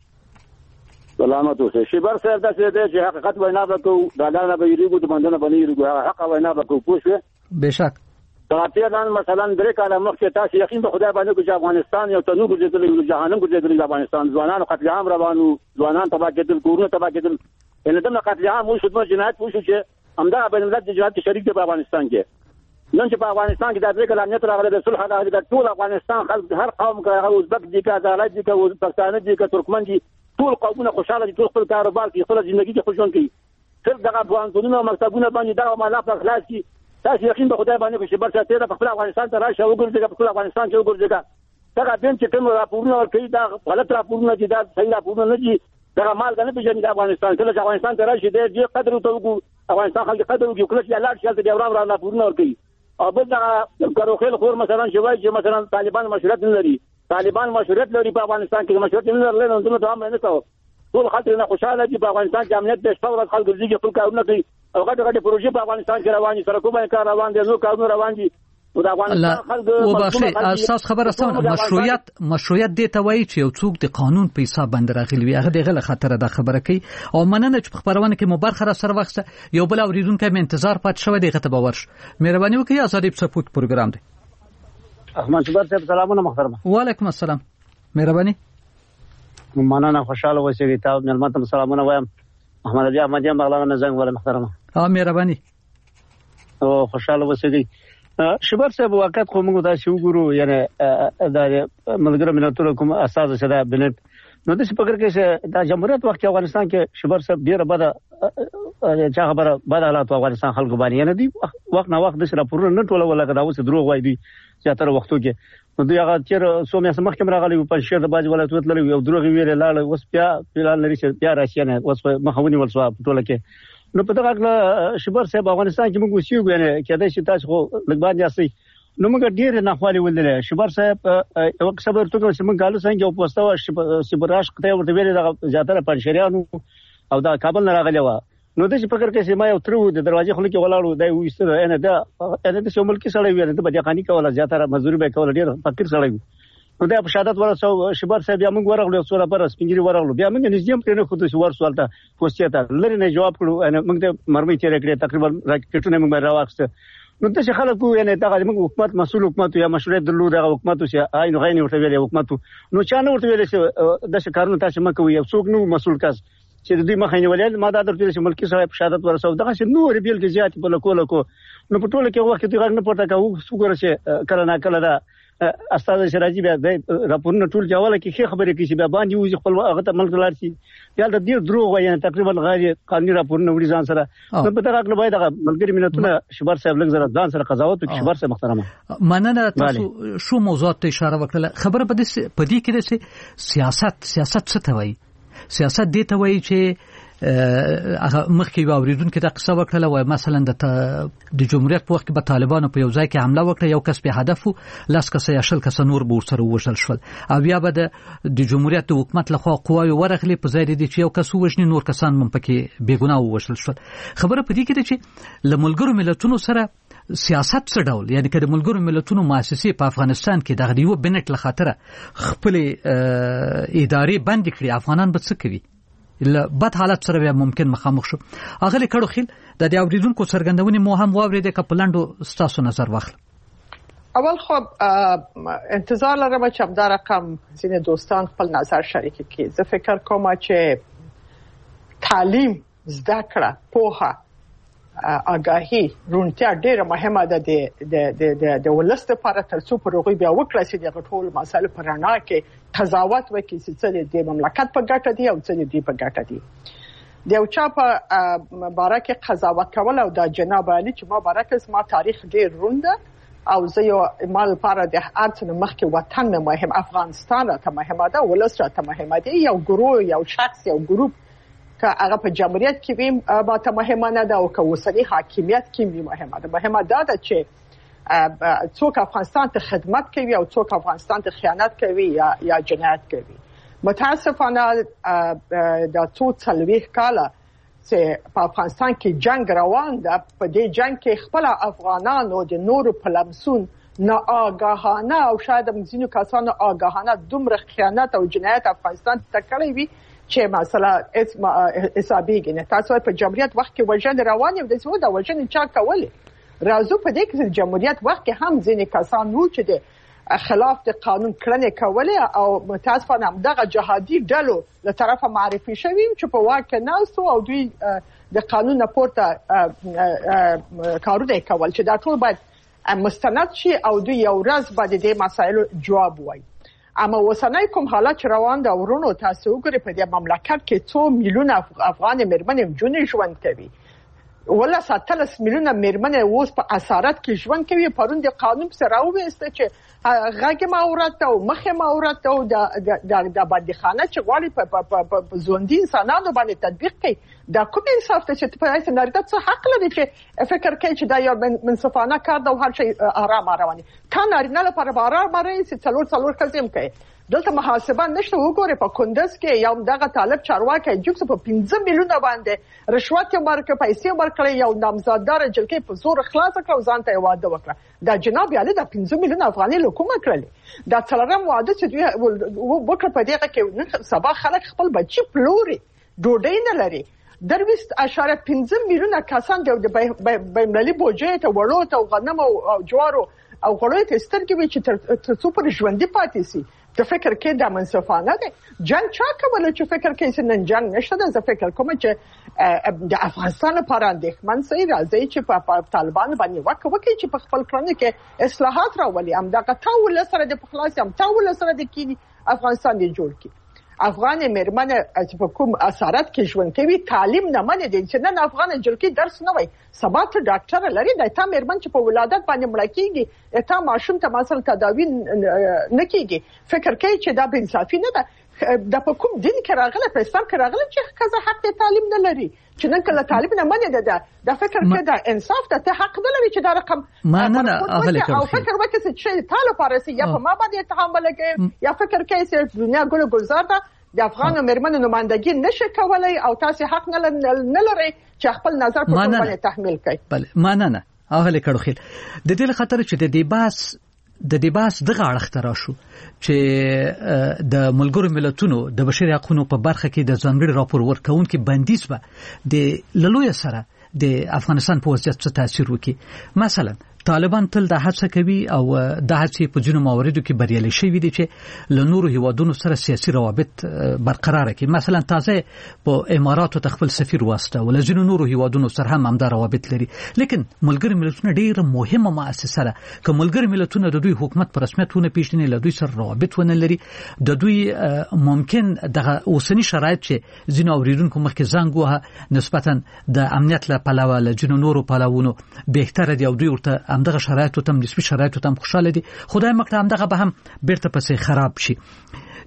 سلامت اوسه شبر صاحب دا چې حقیقت وینا وکړو دا نه به یریګو د باندې باندې یریګو حق وینا وکړو پوښه بشک طالبان مثلا درې کاله مخکې تاسو یقین په خدای باندې چې افغانستان یو تنو ګرځېدل یو جهانم ګرځېدل افغانستان ځوانان قتل عام روانو ځوانان تبا کېدل کورونه تبا کېدل ان دغه قتل عام وشو د جنایت وشو چې همدا بین الملل د جنایت شریک دی په افغانستان کې نن چې په افغانستان کې د دې کله نیت راغله د صلح د ټول افغانستان خلک هر قوم کې او ازبک دي کې عدالت دي کې پښتانه دي کې ترکمن دي ټول قومونه خوشاله دي ټول خپل کاروبار کوي خپل ژوندۍ کې خوشون کوي صرف دغه افغانستانونه مکتبونه باندې دا مالا په خلاص کی تاسو یقین په خدای باندې چې برڅ ته په خپل افغانستان ته راشه وګورئ په خپل افغانستان کې وګورئ دا دین چې کوم راپورونه ورکړي دا غلط راپورونه دي دا صحیح راپورونه نه دي دا مال غنه په جنګ افغانستان کله چې افغانستان ته راشي د قدر ته وګورئ افغانستان خلک قدر وکړي کله چې الله شالته دی ورام را راپورونه ورکړي او بل دا کاروخیل خور مثلا شوای چې مثلا طالبان مشورت نه لري طالبان مشورت لري په افغانستان کې مشورت نه لري نو دوی ته هم نه کوي ټول خلک نه خوشاله دي په افغانستان کې امنیت د شپږ ورځې خلک ځي خپل کارونه کوي او غټ غټ پروژې په افغانستان کې روان دي سرکوبه کار روان دي نو کارونه روان دي او د افغانستان خلک وبخښي اساس خبره ستونه مشروعیت مشروعیت د توای چې یو څوک د قانون په حساب باندې راغلی وي هغه دغه خطر ده خبره کوي او مننه چې په خبرونه کې مبارخه را سره وخت یو بل اوریدونکو مې انتظار پات شوی دی غته باور مهرباني وکړئ آزادی سپورت پروګرام دی احمد جبر صاحب سلامونه محترم وعلیکم السلام مهرباني مننه خوشاله اوسئ تاسو ملمت سلامونه وایم محمد علي احمد یم بغلان زنګ ولا محترمه ها مهرباني او خوشاله اوسئ شبر صاحب وخت خو موږ دا شو ګورو یعنی د ملګرو ملتونو کوم اساس شته بنت نو د څه فکر کې چې د جمهوریت وخت افغانستان کې شبر صاحب ډیره بده چا خبره بد حالات افغانستان خلکو باندې یعنی دی وخت نه وخت د راپورونه نه ټوله ولا دا اوس دروغ وای دی چې تر وختو کې نو دوی هغه چیر سو مې سمخ کې راغلی په شهر د باج ولایت وتل یو دروغ ویل لاله اوس بیا فلال لري چې بیا راشي نه اوس مخاوني ولسوا ټوله کې نو په دغه شبر صاحب افغانستان کې موږ وسیو غنه کېدای شي تاسو خو لګبان یاستئ نو موږ ډیر نه خالي ولله شبر صاحب یو خبر ته چې موږ غالو څنګه په پوسټو شبراش قطه ورته ویل دغه زیاتره پنځشریانو او دا کابل نه راغلی و نو د څه فکر کې چې ما یو تر د دروازې خلک ولاړو دا وېستره ان دا ان د شمول کې سړی ویل ته بیا قانی کوله زیاتره مزدوري به کوله ډیر فقیر سړی نو دا په شهادت ورسو شبر صاحب یا موږ ورغلو څوره پر سپینګری ورغلو بیا موږ نږدې پرې نه خو د ور سوالته پوسټه ته لری نه جواب کړو موږ ته مرمي چیرې کړې تقریبا راکټونه موږ راوښته نو د څه خلکو یعنی دا موږ حکومت مسول حکومت یا مشورت درلود د حکومت چې آی نو غینې ورته ویلې حکومت نو چا نه ورته ویلې چې د څه کارونه تاسو مکو یو څوک نو مسول کس چې د دې مخې ولې ما دا درته چې ملکی صاحب شهادت ورسو دغه چې نو ریبل کې زیات په لکو لکو نو په ټوله کې وخت کې غږ نه پورته کاوه څوګره چې کله نه کله دا استاد شراجی بیا د راپورونو ټول جواله کې خبرې کوي چې بیا باندې وځي خپل هغه ته ملک لار شي یا د دې دروغ وایي تقریبا غیر قانوني راپورونه وړي ځان سره نو په دغه اړه باید هغه ملګری ملتونه شبر صاحب لږ زره ځان سره قضاوت وکړي شبر صاحب محترمه مننه تاسو شو موضوعات ته اشاره وکړه خبره په دې په دې کې ده چې سیاست سیاست څه ته وایي سیاست دې ته وایي چې هغه مخکې یو اوریدونکو د قصه وکړه وای مثلا د د جمهوریت په وخت کې به طالبانو په یو ځای کې حمله وکړه یو کس په هدف لاس کس یا شل کس نور به ورسره وژل شول او بیا به د جمهوریت د حکومت لخوا قواوی ورغلي په ځای دي چې یو کس وژني نور کسان هم پکې بیګناه وژل شول. خبره په دې کې ده چې لملګرو ملتونو سره سیاست څه ډول یعنی که د ملګرو ملتونو مؤسسې په افغانستان کې دغه یو بنټ لخاطره خپل ادارې بند کړي افغانان به څه کوي الا بد حالت سره بیا ممکن مخامخ شو. اغلی کړو خیل د دې اوریدونکو څرګندونې مو هم واورېده که پلانډو ستاسو نظر واخل. اول خو انتظار لرم چې همدا رقم ځینې دوستان خپل نظر شریک کړي. زه فکر کوم چې تعلیم زده کړه پوهه آگاهی رونتیا ډیره مهمه ده د د د د ولست لپاره ترڅو پروغي بیا وکړي چې د ټول مسایل پر رڼا کې قضاوت وکړي چې د مملکت په ګټه دی او چې د په ګټه دی. د یو چا په باره کې قضاوت کول او د جناب علي چې ما باره کې ما تاریخ ډیر رونده او زه یو مال لپاره د ارڅ مخکې وطن مهم افغانستان ته مهمه ده ولست ته مهمه دی یو ګروه یو شخص یو ګروپ که هغه په جمهوریت کې وي با ته مهمه نه ده او که اوسنی حاکمیت کې وي مهمه ده. مهمه ده چې څوک افغانستان ته خدمت کوي او څوک افغانستان ته خیانت کوي یا یا جنایت کوي. متاسفانه د څو څلوېښت کاله چې په افغانستان کې جنگ روان ده په دې جنگ کې خپل افغانانو د نورو په لمسون نه آگاهانه او شاید ځینو کسانو آگاهانه دومره خیانت او جنایت افغانستان ته کړی وي چې مثلا اسم حسابيږي نه. تاسو په جمهوریت وخت کې وژن روان یو د څو د وژن چا کولې راځو په دې کې جمهوریت وخت کې هم ځینې کسان وو چې د خلاف د قانون کړنې کولې او متاسفانه هم دغه جهادي ډلو له طرفه معرفي شوي چې په واک کې ناستو او دوی د قانون پورته کارونه کول چې دا ټول باید مستند شي او دوی یو ورځ باندې د مسایلو جواب وایي. اما وسنۍ کوم حالات روان ده ورونو تاسو وګورئ په دې مملکت کې څو میلیونه افغان مرمنې جونې ژوند کوي ولا ساتلس میلیونه مرمنې اوس په اسارت کې ژوند کوي. پرون د قانون سره راوېسته چې غږ ماورات او مخه ماورات او د د بندخانه چې غواړي په ژوندۍ انسانانو باندې تطبیق کوي. دا کوم انصاف ته چې په اساس نارینه څه حق لري چې فکر کوي چې دا یو منصفانه کار ده او هر شي آرام رواني کان نارینه لپاره آرام راځي چې څلور څلور کزم کوي. دلته محاسبه نشته. وګوره په کندز کې یو دغه طالب چارواکي جوکس په پنځه میلیونه باندې رشوت ورکړ پیسې ورکړ یو نامزاددار جلکې په زور خلاص کړ ځان ته واده وکړه. دا جناب علي د پنځه میلیونه افغاني حکومت کړل. دا څلورم واده چې دوی وکړ په دغه کې سبا خلک خپل بچي پلوري ډوډۍ نه لري. درويست اشاره پنځه میلیونه کسان د بینالمللي بودجې ته وړو ته غنم او جوارو او غوړې ته سترګې وي چې تر څو پر ژوندۍ پاتې سي. ته فکر کې دا منصفانه ده جنگ چا کوله چې فکر کې چې نن جنگ نشته ده. زه فکر کوم چې د افغانستان لپاره اندېښمن سي راځي چې په طالبان باندې وکړي وکړي چې په خپل کړنو کې اصلاحات راولي. هم دا ټول سره د خلاص هم ټول سره د کینی افغانستان دی جوړ کی. افغان مرمنه چې په کوم اسارت کې ژوند کوي تعلیم نه منې دي چې نن افغان جلکی درس نه وای سبا ته ډاکټر لري د تا مرمن چې په ولادت باندې مړ کیږي اته ماشوم ته مثلا تداوی نه کیږي. فکر کوي چې دا به انصافي نه ده. د په کوم دین کې راغله په اسلام کې راغله چې کزه حق تعلیم نه لري چې نن کله تعلیم نه منې ده. دا فکر کې دا انصاف ته حق نه لري چې دا رقم ما نه نه اغلی او فکر وکړي چې تعالی پارسي یا په ما باندې اتهام ولګي یا فکر کوي چې دنیا ګل گلزار ده د افغان مرمنو نمائندګي نشي کولای او تاسو حق نه لري چې خپل نظر په کوم باندې تحمیل کړئ. بله ما نه نه اغلی کړو خیل د دې خاطر چې د دې باس د دې باس دغه اړخ ته راشو چې د ملګرو ملتونو د بشري حقوقو په برخه کې د ځانګړي راپور ورکونکو بندیز به د لوی سره د افغانستان په وضعیت څه تاثیر وکړي. مثلا طالبان تل د هڅه کوي او د هڅې په جنو مواردو کې بریالي شوي دي چې له نورو هیوادونو سره سیاسي روابط برقرار کړي. مثلا تازه په اماراتو ته خپل سفیر واسطه ول ځینو نورو هیوادونو سره هم همدا روابط لري. لیکن ملګری ملتونه ډیره مهمه مؤسسه ده. که ملګری ملتونه د دوی حکومت په رسمیتونه پیژني له دوی سره روابط ونه لري د دوی ممکن دغه اوسنی شرایط چې ځینو اوریدونکو مخکې زنګ وه نسبتا د امنیت له پلوه له ځینو نورو پلوونو بهتره دی او دوی ورته همدغه شرایطو تم نسبی شرایطو تم خوشاله دي. خدای مکړه همدغه به هم بیرته پسې خراب شي.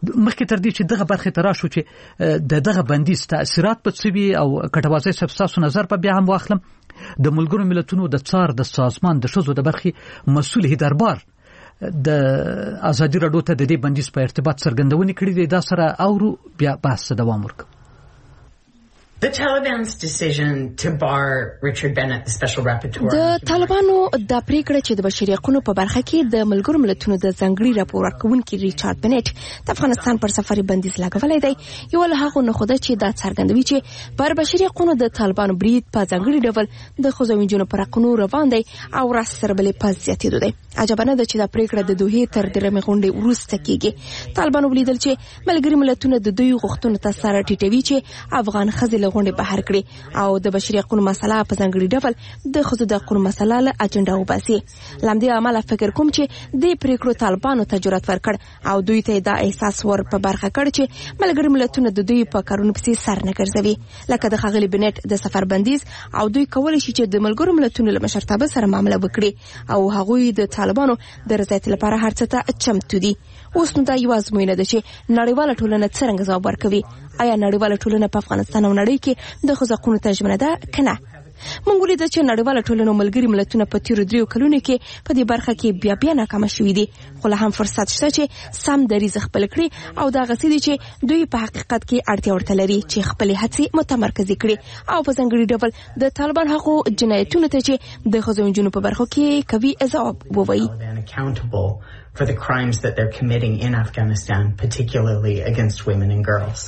مخکې تر دې چې دغه برخه ته راشو چې د دغه بندیز تاثیرات په څه وي او کټوازی صاحب تاسو نظر په بیا هم واخلم د ملګرو ملتونو د څار د سازمان د ښځو د برخې مسؤل هیدربار د ازادي راډیو ته د دې بندیز په ارتباط څرګندونې کړې دي. دا سره اورو بیا بحث دوام ورکړو. The Taliban's decision to bar Richard Bennett, the special rapporteur. د طالبانو د پریکړه چې د بشري حقوقو په برخه کې د ملګرو ملتونو د ځنګړي راپور ورکونکي ریچارډ بنټ د افغانستان پر سفر بندیز لګولای دی یو له هغه نه خوده چې دا څرګندوي چې پر بشري حقوقو د طالبانو برید په ځنګړي ډول د خوځوونجونو پر حقوقو روان دی او راس سره بلې پز زیاتېدو دی. عجبه نه ده چې دا پریکړه د دوه تر درمه غونډې وروسته کیږي. طالبانو ولیدل چې ملګري ملتونو د دوی غوښتنو ته سره ټیټوي چې افغان خزل غونډې بهر کړي او د بشري حقوقو مسله په ځنګړي ډول د خزو د حقوقو مسله له اجنډا وباسي. لامدې عمل فکر کوم چې د پریکړو طالبانو ته جرأت ورکړ او دوی ته دا احساس ور په برخه کړ چې ملګري ملتونو د دوی په کارونو پسې سر نه ګرځوي لکه د خغلی بنټ د سفر بندیز او دوی کولای شي چې د ملګرو ملتونو له مشرتابه سره معامله وکړي او هغوی د طالبانو د رضایت لپاره هر څه ته چمتو دي. اوس نو دا یو ازموینه ده چې نړیواله ټولنه څنګه ځواب ورکوي. آیا نړیواله ټولنه په افغانستان او نړۍ کې د ښځو حقوقو ته ژمنه ده کنه؟ موږ ولیدل چې نړیواله ټولنه ملګري ملتونه په تیرو دریو کلونو کې په دې برخه کې بیا بیا ناکام شوي دي خو لا هم فرصت شته چې سم دریځ خپل کړي او دا غسې دي چې دوی په حقیقت کې اړتیا ورته لري چې خپل هڅې متمرکز کړي او په ځنګړي ډول د طالبان حقوقو جنایتونو ته چې د ښځو په برخه کې کوي ځواب ووایي for the crimes that they're committing in Afghanistan, particularly against women and girls.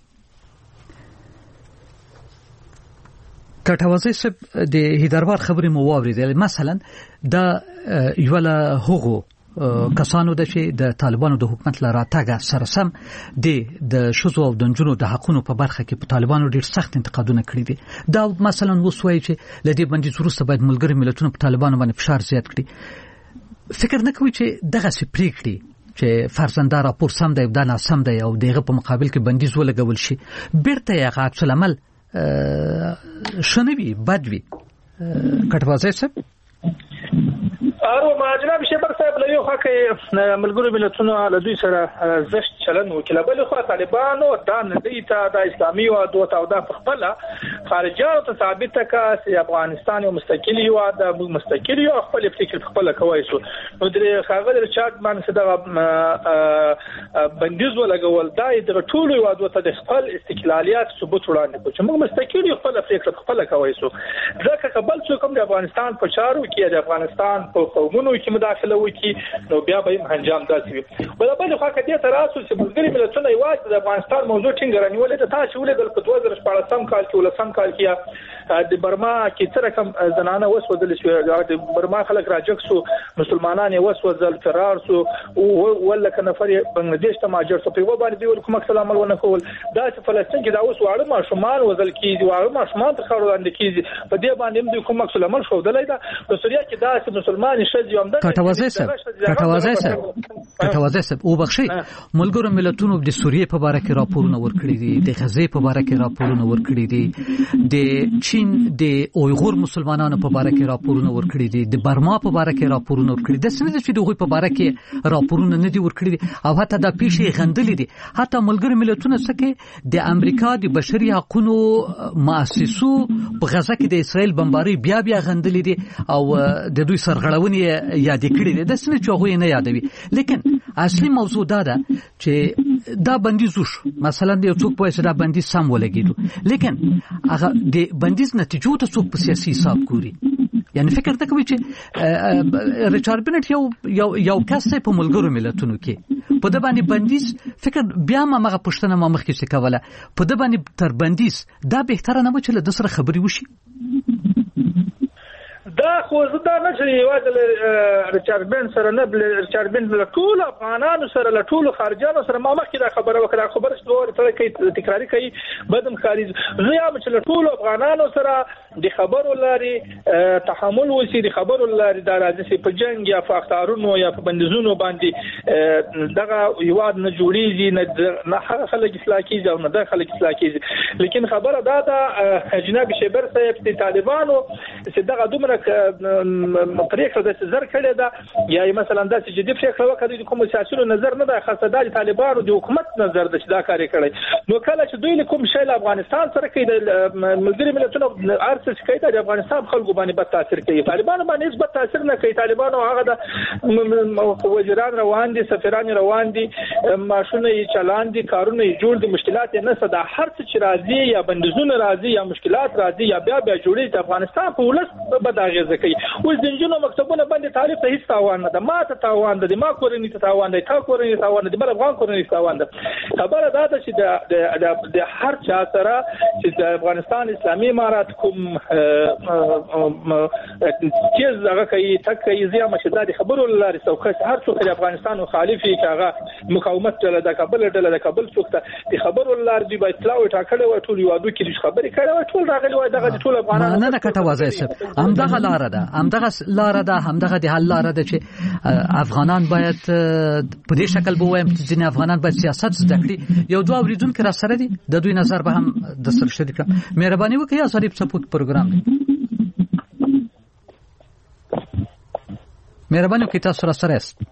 کټوازی صاحب د هیدربار خبرې مو واورېدل. مثلا دا یو له هغو کسانو د چې د طالبانو د حکومت له راتګ سره سم د د شوزو او د نجونو د حقوقو په برخه کې په طالبانو ډیر سخت انتقادونه کړي دي. دا مثلا وسوي چې لدی بندیز وروسته باید ملګري ملتونو په طالبانو باندې فشار زیات کړي. فکر نه کوي چې دغه سي پریکړي چې فرزنده راپور سم دی دا نه سم دی او دغه په مقابل کې بندیز ولګول شي بیرته یې عکس العمل شنوي بدوي. کټوازی صاحب ارو ما جناب شیبر صاحب له یو خکه ملګرو ملتونو له دوی سره زشت چلن وکړه بل خو طالبانو دا نه دی ته د اسلامي او دوت او د خپل خارجه ته ثابت کا چې افغانستان یو مستقل یو د مستقل یو خپل فکر خپل کوي شو نو درې خاغل رچارډ مان څخه د بندیز ولګول دا د ټولو یو دوت د خپل استقلالیت ثبوت وړاندې کوي چې موږ مستقل یو خپل فکر خپل کوي شو ځکه قبل څو کوم د افغانستان په چارو کې د افغانستان په قومونو کې مداخله وکړي نو بیا به انجام داسي وي. بل بل خو کدي تراسو چې ملګري ملتونه یوازې د افغانستان موضوع ټینګ رانیولې ته تاسو ولې د دوه هزار شپږم کال کې ولسم کال کې د برما کې تر کوم زنانه وسودل شو د برما خلک راجک سو مسلمانان وسودل فرار سو ولا کنفر بنگلاديش ته ماجر سو په و باندې ول کوم سلام ونه کول دا چې فلسطین کې دا اوس واړه ماشومان وزل کیږي واړه ماشومان ته خاروند کیږي په دې باندې د کوم سلام شو دلای دا په سوریا کې دا مسلمان کټوازی صاحب کټوازی صاحب کټوازی صاحب او بخشي ملګرو ملتونو د سوریې په اړه کې راپورونه ورکړي دي د غزې په اړه کې راپورونه ورکړي دي د چین د اویغور مسلمانانو په اړه کې راپورونه ورکړي دي د برما په اړه کې راپورونه ورکړي دي د سمې چې دغه په اړه کې راپورونه نه دي ورکړي دي او حتی دا پیښې غندلې دي. حتی ملګرو ملتونو څخه د امریکا د بشري حقوقو مؤسسو په غزه کې د اسرائیل بمباري بیا بیا غندلې دي او د دوی سرغړونې یاد کړی دي د سن چوغې نه یادوي. لیکن اصلي موضوع دا ده چې دا بندیز وشو مثلا د یو څوک په اساس دا بندیز سم ولګیدو لیکن هغه د بندیز نتیجو ته څوک په سیاسي حساب کوي. یعنی فکر ته کوي چې ریچارډ بنټ یو یو یو کس په ملګرو ملتونو کې په د باندې بندیز فکر بیا ما مغه پښتنه ما مخکې څه کوله په د باندې تر بندیز دا به تر نه و چې له سره خبري وشي. دا خو زدا نه چې یوازې ریچارډ بنټ سره نه بل ریچارډ بنټ له ټول افغانانو سره له ټول خارجانو سره ما مخکې دا خبره وکړه خبره چې دوه تر کې تکراری کوي بدم خارج زه یم چې له ټول افغانانو سره د خبرو لاري تحمل وسی د خبرو لاري د راځي په جنگ یا په اختارونو یا په بندیزونو باندې دغه یواد نه جوړیږي نه هغه خلک اصلاح کیږي او نه د خلک اصلاح کیږي لیکن خبره دا ده جناب شیبر صاحب د طالبانو چې دغه دومره پریکړه د زر کړي ده یا مثلا د جدي پریکړه وکړي د کوم سیاسي نظر نه ده خاصه د طالبانو د حکومت نظر د دا کاری کړي نو کله چې دوی کوم شی له افغانستان سره کوي د ملګری ملتونو ارڅ کوي د افغانستان خلکو باندې بد تاثیر کوي طالبانو باندې هیڅ بد تاثیر نه کوي طالبانو هغه د وزیران روان دي سفیران روان دي ماشونه یې چلان دي کارونه یې جوړ دي مشکلات نه صدا هر څه چې راځي یا بندیزونه راځي یا مشکلات راځي یا بیا بیا جوړي د افغانستان په ولس بد اغیزه کوي اوس د جنونو مکتبونه باندې تعریف ته هیڅ تاوان نه ده ما ته تاوان ده ما کورنۍ ته تاوان ده تا کورنۍ تاوان ده بل افغان کورنۍ تاوان ده خبره دا ده چې د د هر چا سره چې د افغانستان اسلامي امارات کوم چې هغه کوي تکي زیه مشدد خبرو لاري څوک هر څوک د افغانستان مخالفي کاغه مقاومت ډله د کابل ډله د کابل څوک ته د خبرو لاري دی په اطلاع ټاکلې و ټول یو د کې خبرې کړې و ټول راغلي و دغه ټول افغانان نه نه کټه وځي سب همدغه لار ده همدغه لار ده همدغه د حل لار ده چې افغانان باید په دې شکل به وایم چې ځینې افغانان باید سیاست زده کړي یو دوه اوریدونکو را سره دي د دوی نظر به هم د سره شریک کړم مهرباني وکړئ یا صریب سپورت پروګرام دی مهرباني وکړئ تاسو را سره است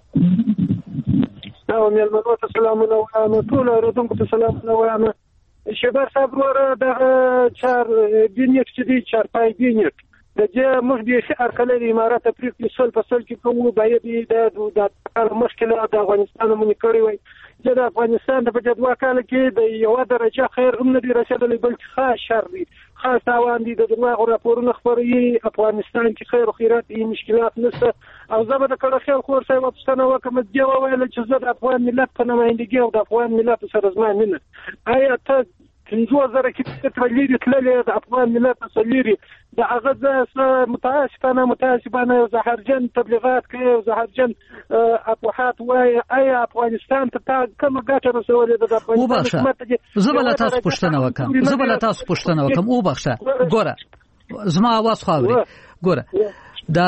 او مېلمنو ته سلامونه وایم ټول اوریدونکو ته سلامونه وایم شیبر صاحب ورته د چار بینیک چې دی چار پای بینیک د دې موږ د ارکله د امارات افریقا سول په سول کې کوم باید د د مشکله د افغانستان مونږ کړی وای چې د افغانستان په جدوا کال کې د یو درجه خیر هم نه دی رسیدلی بلکې خاص شر دی خاص تاوان دي د دغه راپورونه خبري افغانستان کې خیر او خیرات هي مشکلات نشته او زبر د کړه خیر خور صاحب پښتنه وکم دی ویل چې زه د افغان ملت په نمائندګي او د افغان ملت سره زما مینه آیا ته پنځه زره کې ترلې تللې د افغان ملت سلیري د هغه د متاسفانه متاسفانه زهرجن تبلیغات کوي زهرجن اپوحات وای آیا افغانستان ته کوم ګټه رسولې د افغانستان حکومت زبل تاسو پښتنه وکم زبل تاسو پښتنه وکم او بخښه ګوره زما आवाज خاوري ګوره دا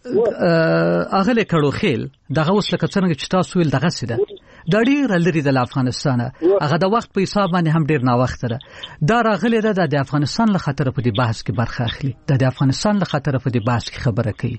اغله کړو خیل دغه اوس لکه څنګه چې تاسو ویل دغه سیده د ډیر لري د افغانستان هغه د وخت په حساب باندې هم ډیر نا وخت ده دا راغلی ده د افغانستان له خطر په دې بحث کې برخه اخلي د افغانستان له خطر په دې بحث کې خبره کوي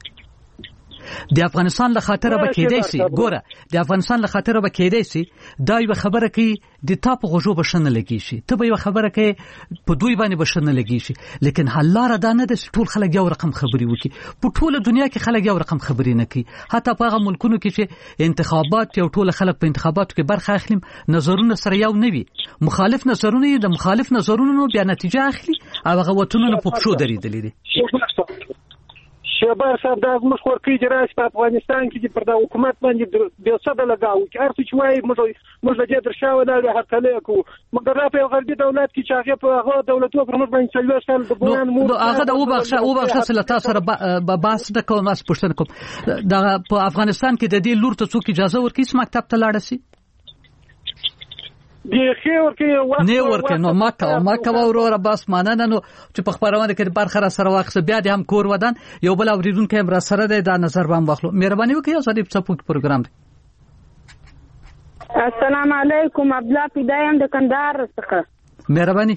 د افغانستان له خاطر به کېدای شي ګوره د افغانستان له خاطر به کېدای شي دا یو خبره کوي د تاسو غوږو بشنه لګی شي ته به یو خبره کوي په دوی باندې بشنه لګی شي لیکن حلاره دا نه د ټول خلک یو رقم خبري وکي په ټوله دنیا کې خلک یو رقم خبري نه کوي حتی په هغه ملکونو کې چې انتخابات یو ټول خلک په انتخاباتو کې برخه اخلي نظرونه سره یو نه وي مخالف نظرونه د مخالف نظرونو بیا نتیجه اخلي او هغه وټونه په پښو درېدلې دي شباب صاحب د موږ خورکی جراس په افغانستان کې پر د حکومت باندې د صد لګاو چې ارڅ چوي موږ موږ د دې درشاو نه هرکله کو مګر را په غربي دولت کې چې هغه په هغه دولتو پر موږ باندې څلور سال د بوان مو هغه د او بخښه او بخښه سلطه سره باس د کوم اس پښتنه کوم د په افغانستان کې د دې لور ته څوک اجازه ورکړي چې مکتب ته لاړ شي دی خیر کې وخت نه ورکه نو مکه مکه وروره بس ماننه نو چې په خبرونه کې برخه سره واخص بیا د هم کور ودان یو بل اوریدونکو هم را سره د نظر باندې واخلو مهرباني وکړئ صدیق سپورت پروګرام دی السلام علیکم عبد الله پیدایم د کندهار څخه مهرباني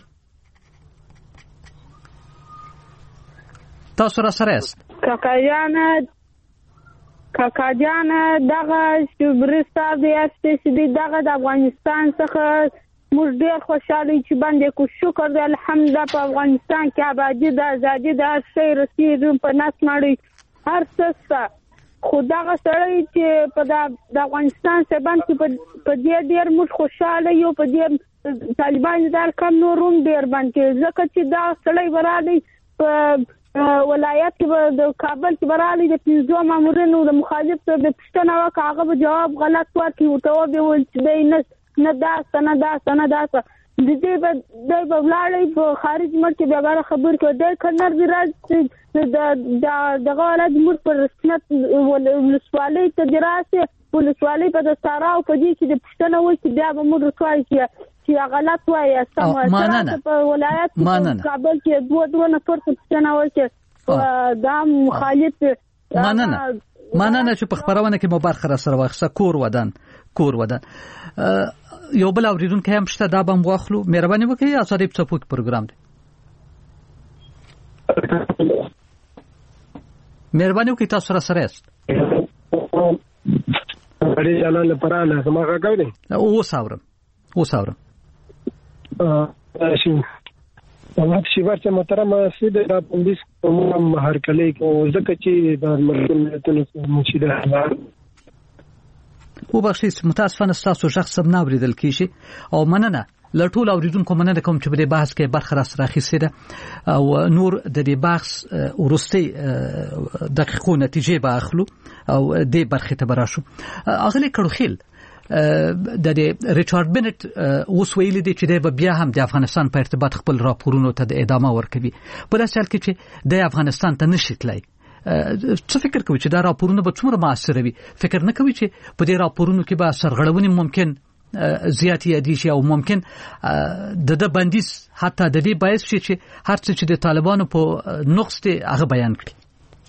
تاسو را سره است کاکایانه کاکا جان دغه شبرستان دی چې دغه د افغانستان څخه موږ ډېر خوشاله چې باندې کو شکر دی الحمدلله په افغانستان کې آبادی د ازادي د شی رسیدو په ناس مړی هر څه خو دغه سړی چې په د افغانستان څخه باندې په دې ډېر موږ خوشاله یو په دې طالبان د کم نورون ډېر باندې ځکه چې دا سړی ورالي په ولایت کې د کابل کې برالي د پنځو مامورینو د مخالف د پښتنه واکاغه به جواب غلط ورکړي او ته به ول چې دی نه نه دا سنه دا سنه دا د دې به د بلالي په خارج ملک کې به خبر کوي د کنر دی راځي د دغه ولادت مر پر رسمیت ولسوالۍ ته دراسه ولسوالۍ په د سارا او په دې کې د پښتنه و چې بیا به مر رسوي چې چې غلط وایي سم په ولایت کابل کې دوه دوه نفر څنګه وایي چې دا مخالف مننه مننه چې په خبرونه کې مو برخه را سره واخصه کور ودان کور ودان یو بل اوریدونکو هم شته دا به مواخلو مهرباني وکړئ آزادی په سپوږ پروګرام دی مهرباني وکړئ تاسو را سره است اړې جلال پراله سما غاګاوي او ساورم او ساورم ا شي په شي ورته محترم سید د پولیس کوم هر کله کو ځکه چې د مرکزونو مشیده حالات او بخشیس متاسفانه تاسو شخص سم نه اوریدل کیږي او مننه لټول اوریدونکو مننه کوم چې په دې بحث کې برخه راس راخیسته ده او نور د دې بحث ورستي دقیقو نتیجې به اخلو او دې برخه ته براشو اغلی کړوخیل د دې ریچارډ بنت اوس ویلي دی چې د بیا هم د افغانستان په ارتباط خپل راپورونو ته د ادامه ورکوي په داسې حال کې چې د افغانستان ته نشي تلای څه فکر کوي چې دا راپورونه به څومره موثر وي فکر نه کوي چې په دې راپورونو کې به سرغړونې ممکن زیاتی ادي شي او ممکن د د بندیز حتی د دې باعث شي چې هر څه چې د طالبانو په نقص ته هغه بیان کړي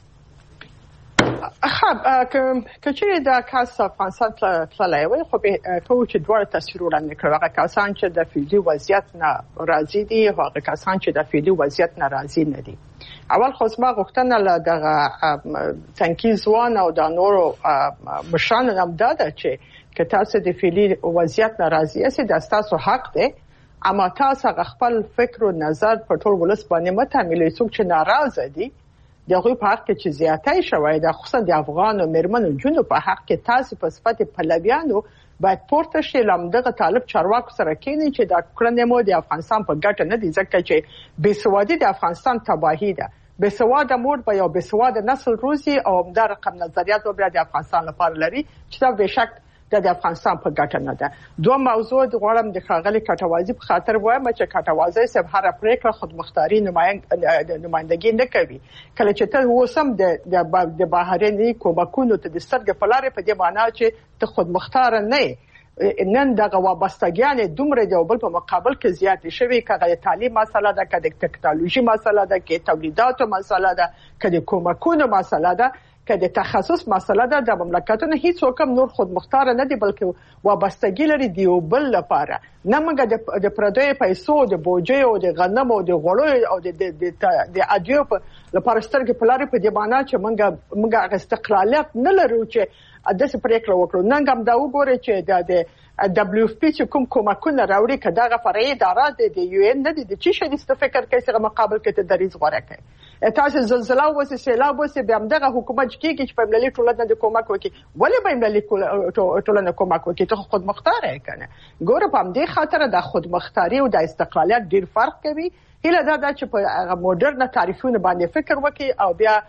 خب کچې دا کاس افغانستان تللی وي خو به کوم چې دوه تصویر وړاندې کړو هغه کسان چې د فعلي وضعیت نه راضي دي او هغه کسان چې د فعلي وضعیت نه راضي نه دي اول خو ما غوښتنه له دغه تنکیز وان او د نورو مشرانو هم دا ده چې که تاسو د فعلي وضعیت نه راضي یاست د تاسو حق دی اما تاسو خپل فکر او نظر په ټول ولس باندې متعاملوي څوک چې ناراضه دي دغه په حق کې چې زیاتای شوی د خصوصا د افغان او مرمنو جنو په حق کې تاسو په صفت پلویانو باید پورته شي لمدغه طالب چارواکو سره کېنی چې د کړنې مو د افغانستان په ګټه نه دي ځکه چې بېسوادي د افغانستان تباہي ده بېسواده مور به یو بېسواده نسل روزي او دا رقم نظریات به د افغانستان لپاره لري چې دا بهشک د افغانستان په ګټه نه ده دوه موضوع د غوړم د خاغلي کټوازی په خاطر وایم چې کټوازی سب هر پریکړه خودمختاري نمائندګي نه کوي کله چې ته وسم د د بهرني کومکونو ته د سترګې په لارې په دې معنی چې ته خودمختار نه نن دغه وابستګیان دومره د بل په مقابل کې زیات شوي کغه تعلیم مسله ده کده ټکنالوژي مسله ده کې تولیداتو مسله ده کده کومکونو مسله ده که د تخصص مسله ده د مملکتونو هیڅ وکم نور خودمختار نه دي بلکې وابستګي لري دی بل لپاره نه موږ د پردوی پیسو د بوجي او د غنم او د غوړو او د د ادیو لپاره سترګې په لارې په دی باندې چې موږ موږ استقلالیت نه لرو چې د څه پریکړه وکړو نن هم دا وګورئ چې د د دبليو اف پی چې کوم کومکونه راوړي کدا غ فرعي اداره د یو ان نه دي چې شې د فکر کې سره مقابل کې ته دریز غوړه کوي تاسو زلزلہ وسه سیلاب وسه به همدغه حکومت کې چې په ملي ټولنه د کومک وکي ولې به ملي ټولنه کومک وکي ته خود مختار کنه ګوره په دې خاطر د خود مختاري او د استقلالیت ډیر فرق کوي هله دا چې په موډرن تعریفونه باندې فکر وکي او بیا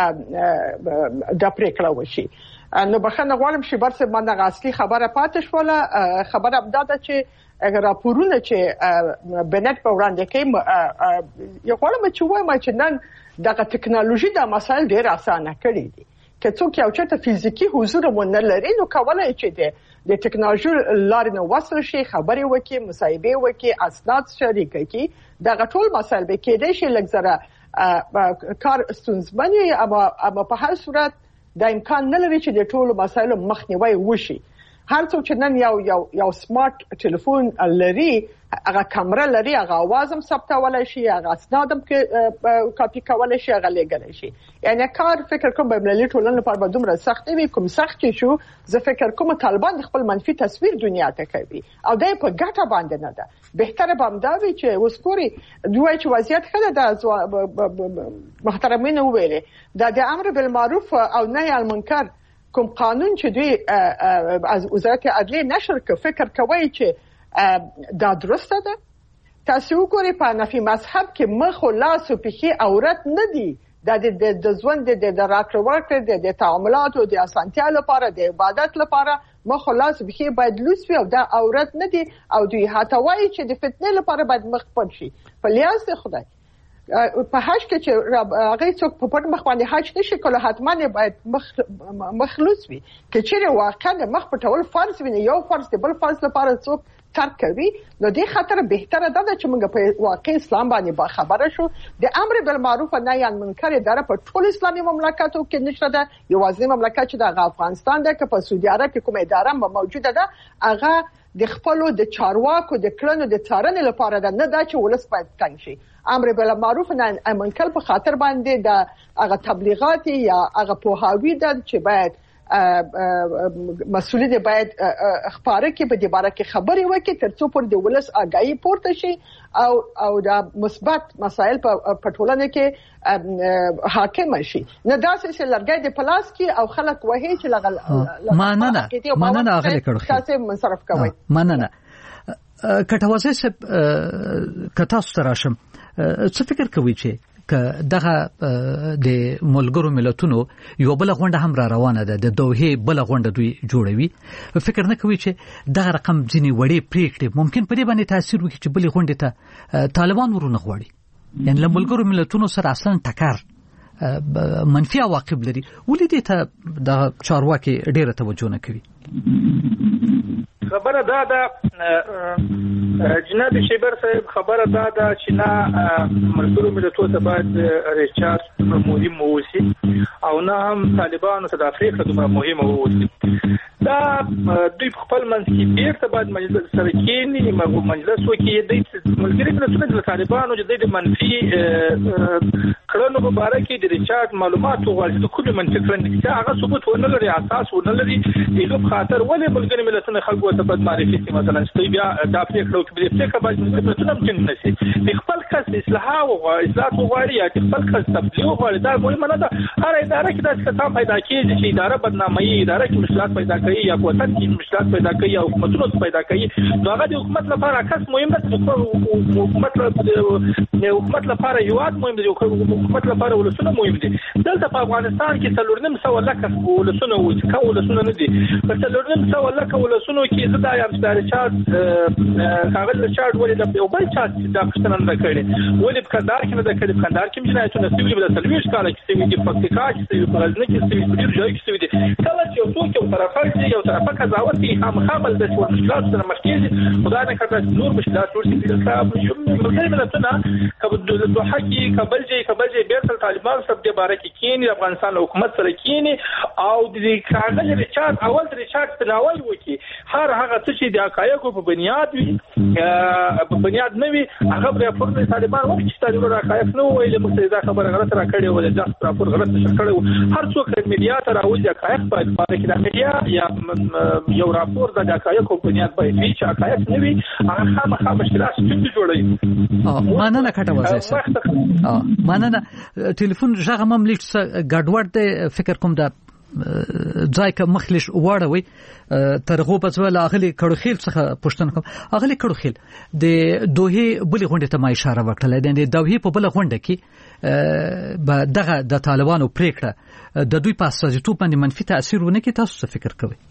د پریکړه وشي نو بخنه غواړم چې برسه باندې اصلي خبره پاتې شوله خبره ابدا چې راپورونه چې بنت په وړاندې کوي یو غواړم چې وایم چې نن دغه ټکنالوژي د مسایل ډیر اسانه کړي دي که څوک یو چاته فزیکی حضور مون نه لري نو کولای شي د ټکنالوژي لارې نو وصل شي خبري وکي مصاحبه وکي اسناد شریک کړي دغه ټول مسایل به کېدای شي لږ کار ستونزمنې اما اما په هر صورت د امکان نه لري چې د ټولو مسایلو مخنیوي وشي هر څوک چې نن یو یو یو سمارټ ټلیفون لري هغه کیمرا لري هغه आवाज هم ثبتولای شي هغه اسناد هم کاپی کولای شي هغه لګولای شي یعنی کار فکر کوم به ملي ټولنې لپاره به دومره سخت وي کوم سخت شو زه فکر کوم طالبان خپل منفي تصویر دنیا ته کوي او دای په ګټه باندې نه ده بهتره به هم دا وي چې وسکوري دوی چې وضعیت خله د محترمین وویلې دا د امر بالمعروف او نهي عن المنکر کوم قانون چې دوی از وزارت عدلیه نشر ک فکر کوي چې دا درسته ده تاسو وګورئ په نفي مذهب کې مخ او لاس او پښې عورت نه دي د د ژوند د راکړه ورکړه د تعاملات او د اسانتیا لپاره د عبادت لپاره مخ او لاس او پښې باید لوس وي او دا عورت نه دي او دوی هاته وایي چې د فتنې لپاره باید مخ پټ شي په لیاس د خدای په حج کې چې هغه څوک په پټ مخ باندې حج نشي کولای حتما باید مخ مخلوص وي چې چیرې واقعا مخ پټول فرض وي یو فرض دی بل فرض لپاره څوک ترک کوي نو د خطر بهتره ده چې موږ په واقع اسلام باندې با خبره شو د امر بالمعروف و نهی عن منکر اداره په ټول اسلامي مملکتو کې نشته ده یوازې مملکت چې د افغانستان ده که په سعودي عرب کې کوم اداره موجوده ده هغه د خپل د چارواکو د کړنو د څارنې لپاره ده نه دا چې ولس باید تنګ شي امر بالمعروف و نهی عن منکر په خاطر باندې د هغه تبلیغات یا هغه پوهاوی ده چې باید مسؤلیت باید خبره کې په دې باره کې خبري وکړي ترڅو پر د ولس آگاهي پورته شي او او د مثبت مسایل په ټولنه کې حاکم شي نه داسې چې لرګي د پلاس کې او خلک وهي چې لغل مننه مننه غلي کړو تاسو منصرف کوئ مننه کټوازه سه کتا ستراشم څه فکر کوي چې که دغه د ملګرو ملتونو یو بل غونډه هم را روانه ده د دوحه بل غونډه دوی جوړوي فکر نه کوي چې دغه رقم ځینی وړي پریکړې ممکن په دې باندې تاثیر وکړي چې بل غونډه ته طالبان ورونه غواړي یعنی له ملګرو ملتونو سره اصلا ټکر منفي عواقب لري ولې دې ته د چارواکي ډیره توجه نه کوي خبره دا ده جناب شیبر صاحب خبره دا ده چې نه ملګرو ملتونو ته باید ریچارډ مهم ووسی او نه هم طالبانو ته د افریقا دومره مهم ووسی دا دوی خپل منځ کې بیرته باید مجلس سره کېني مجلس وکړي د ملګرو ملتونو د طالبانو د منفي کړنو په اړه کې د ریچارډ معلومات وغواړي د کوم منفي کړنې چې هغه ثبوت ونه لري اساس ونه لري د خاطر ولې ملګرو ملتونو خلکو ته بد معرفي سي مثلا چې بیا د افریقا کې د افریقا باید ملتونو هم نشي د خپل کس اصلاح او اصلاح وغواړي یا د خپل کس تبلیغ وغواړي دا مهمه نه ده هر اداره کې د څه پیدا کیږي چې اداره بدنامي اداره کې مشکلات پیدا کوي یا کوتن کې مشکلات پیدا کوي او حکومتونو پیدا کوي نو هغه د حکومت لپاره کس مهم ده حکومت لپاره حکومت لپاره یواد مهم دي حکومت لپاره ولسونه مهم دي دلته په افغانستان کې څلورنیم سو لکه ولسونه وو چې ولسونه نه دي په څلورنیم سو لکه ولسونه کې زدا یم ستاره چات کاغذ چات ولې د یو بل چات د پښتنه نه کړي ولې په کندهار کې نه د کړي په کندهار کې جنایتونه سوي بل تلويش کاله کې سوي د فکتیکا کې سوي په غزنه کې سوي په ډیر ځای کې سوي دي کله چې یو څوک یو طرفه کې یو طرفه قضاوت کوي هم خامل د مشکلات سره مخ کېږي خدای نه کړه نور مشکلات ورسي د صاحب ملګری ملتونه کبه د دوحه کې کابل جې کابل جې بیرته طالبان سره د باره کې کېني افغانستان حکومت سره کېني او د کاغذ ریچارډ اول ریچارډ تناول وکي هر هغه څه د حقایقو په بنیاد وي په بنیاد نه وي هغه بیا پر طالبان وایي چې طالبان حقایق نه وایي موږ دا خبره غلط را کړې ولا ځکه راپور غلط نشر کړو هر څوک میډیا ته راوځي حقایق باید پاره کې د میډیا یا یو راپور د حقایقو په بنیاد باید وي چې حقایق نه وي هغه خامخا مشکلات څنګه جوړوي مننه کټه وځي مننه ټلیفون ژغه مملک ګډوډ دی فکر کوم دا ځای که مخلش واړوي ترغه په ځول اغلی کړوخیل څخه پښتنه کوم اغلی کړوخیل د دوه بلې غونډه ته ما اشاره وکړه د دوه په بل غونډه کې به دغه د طالبانو پریکړه د دوی په اساسیتوب باندې منفي تاثیر ونه کوي تاسو څه فکر کوئ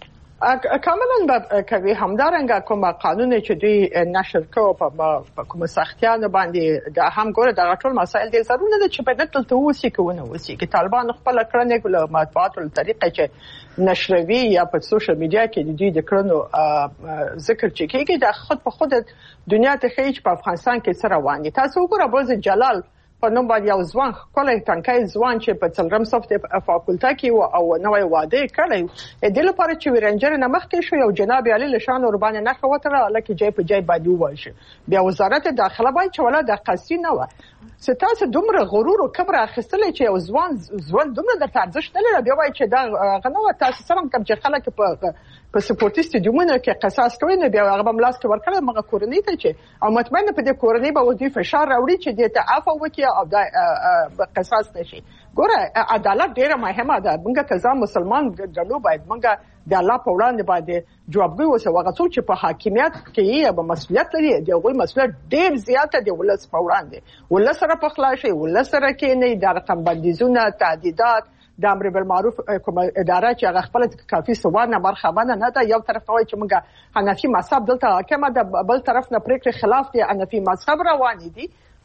کاملا به کوي همدارنګه کوم قانون چې دوی نشر کوي په کوم سختیانه باندې د هم ګوره د ټول مسایل د ضروري نه چې په دې تل وسی کوونه وسی چې طالبان خپل کړنې له مطبوعاتو له طریقې چې نشروي یا په سوشل میډیا کې د دوی د کړنو ذکر چې کېږي د خود په خود دنیا ته هیڅ په افغانستان کې سره وانه تاسو وګوره بوز جلال په نوم باندې یو ځوان کولای تنکای ځوان چې په څلورم صف د فاکولټا کې او نوې واده کړی د لپاره چې ورنجر نه مخکې شو یو جناب علي لشان قربان نه خوتره لکه جای په جای باندې وایي بیا وزارت داخله باندې چې ولا د قصې نه و ستاسو دومره غرور او کبر اخیستل چې یو ځوان ځوان دومره د ارزښت نه لري بیا وایي چې دا غنوه تاسو سره کوم چې خلک په په سپورټیست دیمونه کې قصاص کوي نه بیا هغه بملاس کې ورکړل مګه کورنۍ ته چې او مطمئن په دې کورنۍ به ودی فشار راوړي چې دې ته عفو وکړي او دا قصاص نشي ګوره عدالت ډیره مهمه ده موږ ته ځم مسلمان ګڼو باید موږ د الله په وړاندې باندې جوابګوي اوسه هغه څوک چې په حاکمیت کې یې به مسؤلیت لري دی هغه مسؤلیت ډیر زیاته دی ولس په وړاندې ولس سره په خلاصي ولس سره کې نه د رقم بندیزونه تعدیدات د امر بالمعروف کوم اداره چې هغه خپل کافي سوانه مرخبانه نه ده یو طرف وایي چې موږ حنفي مذهب دلته حاکم ده بل طرف نه پریکړه خلاف دی حنفي مذهب روان دي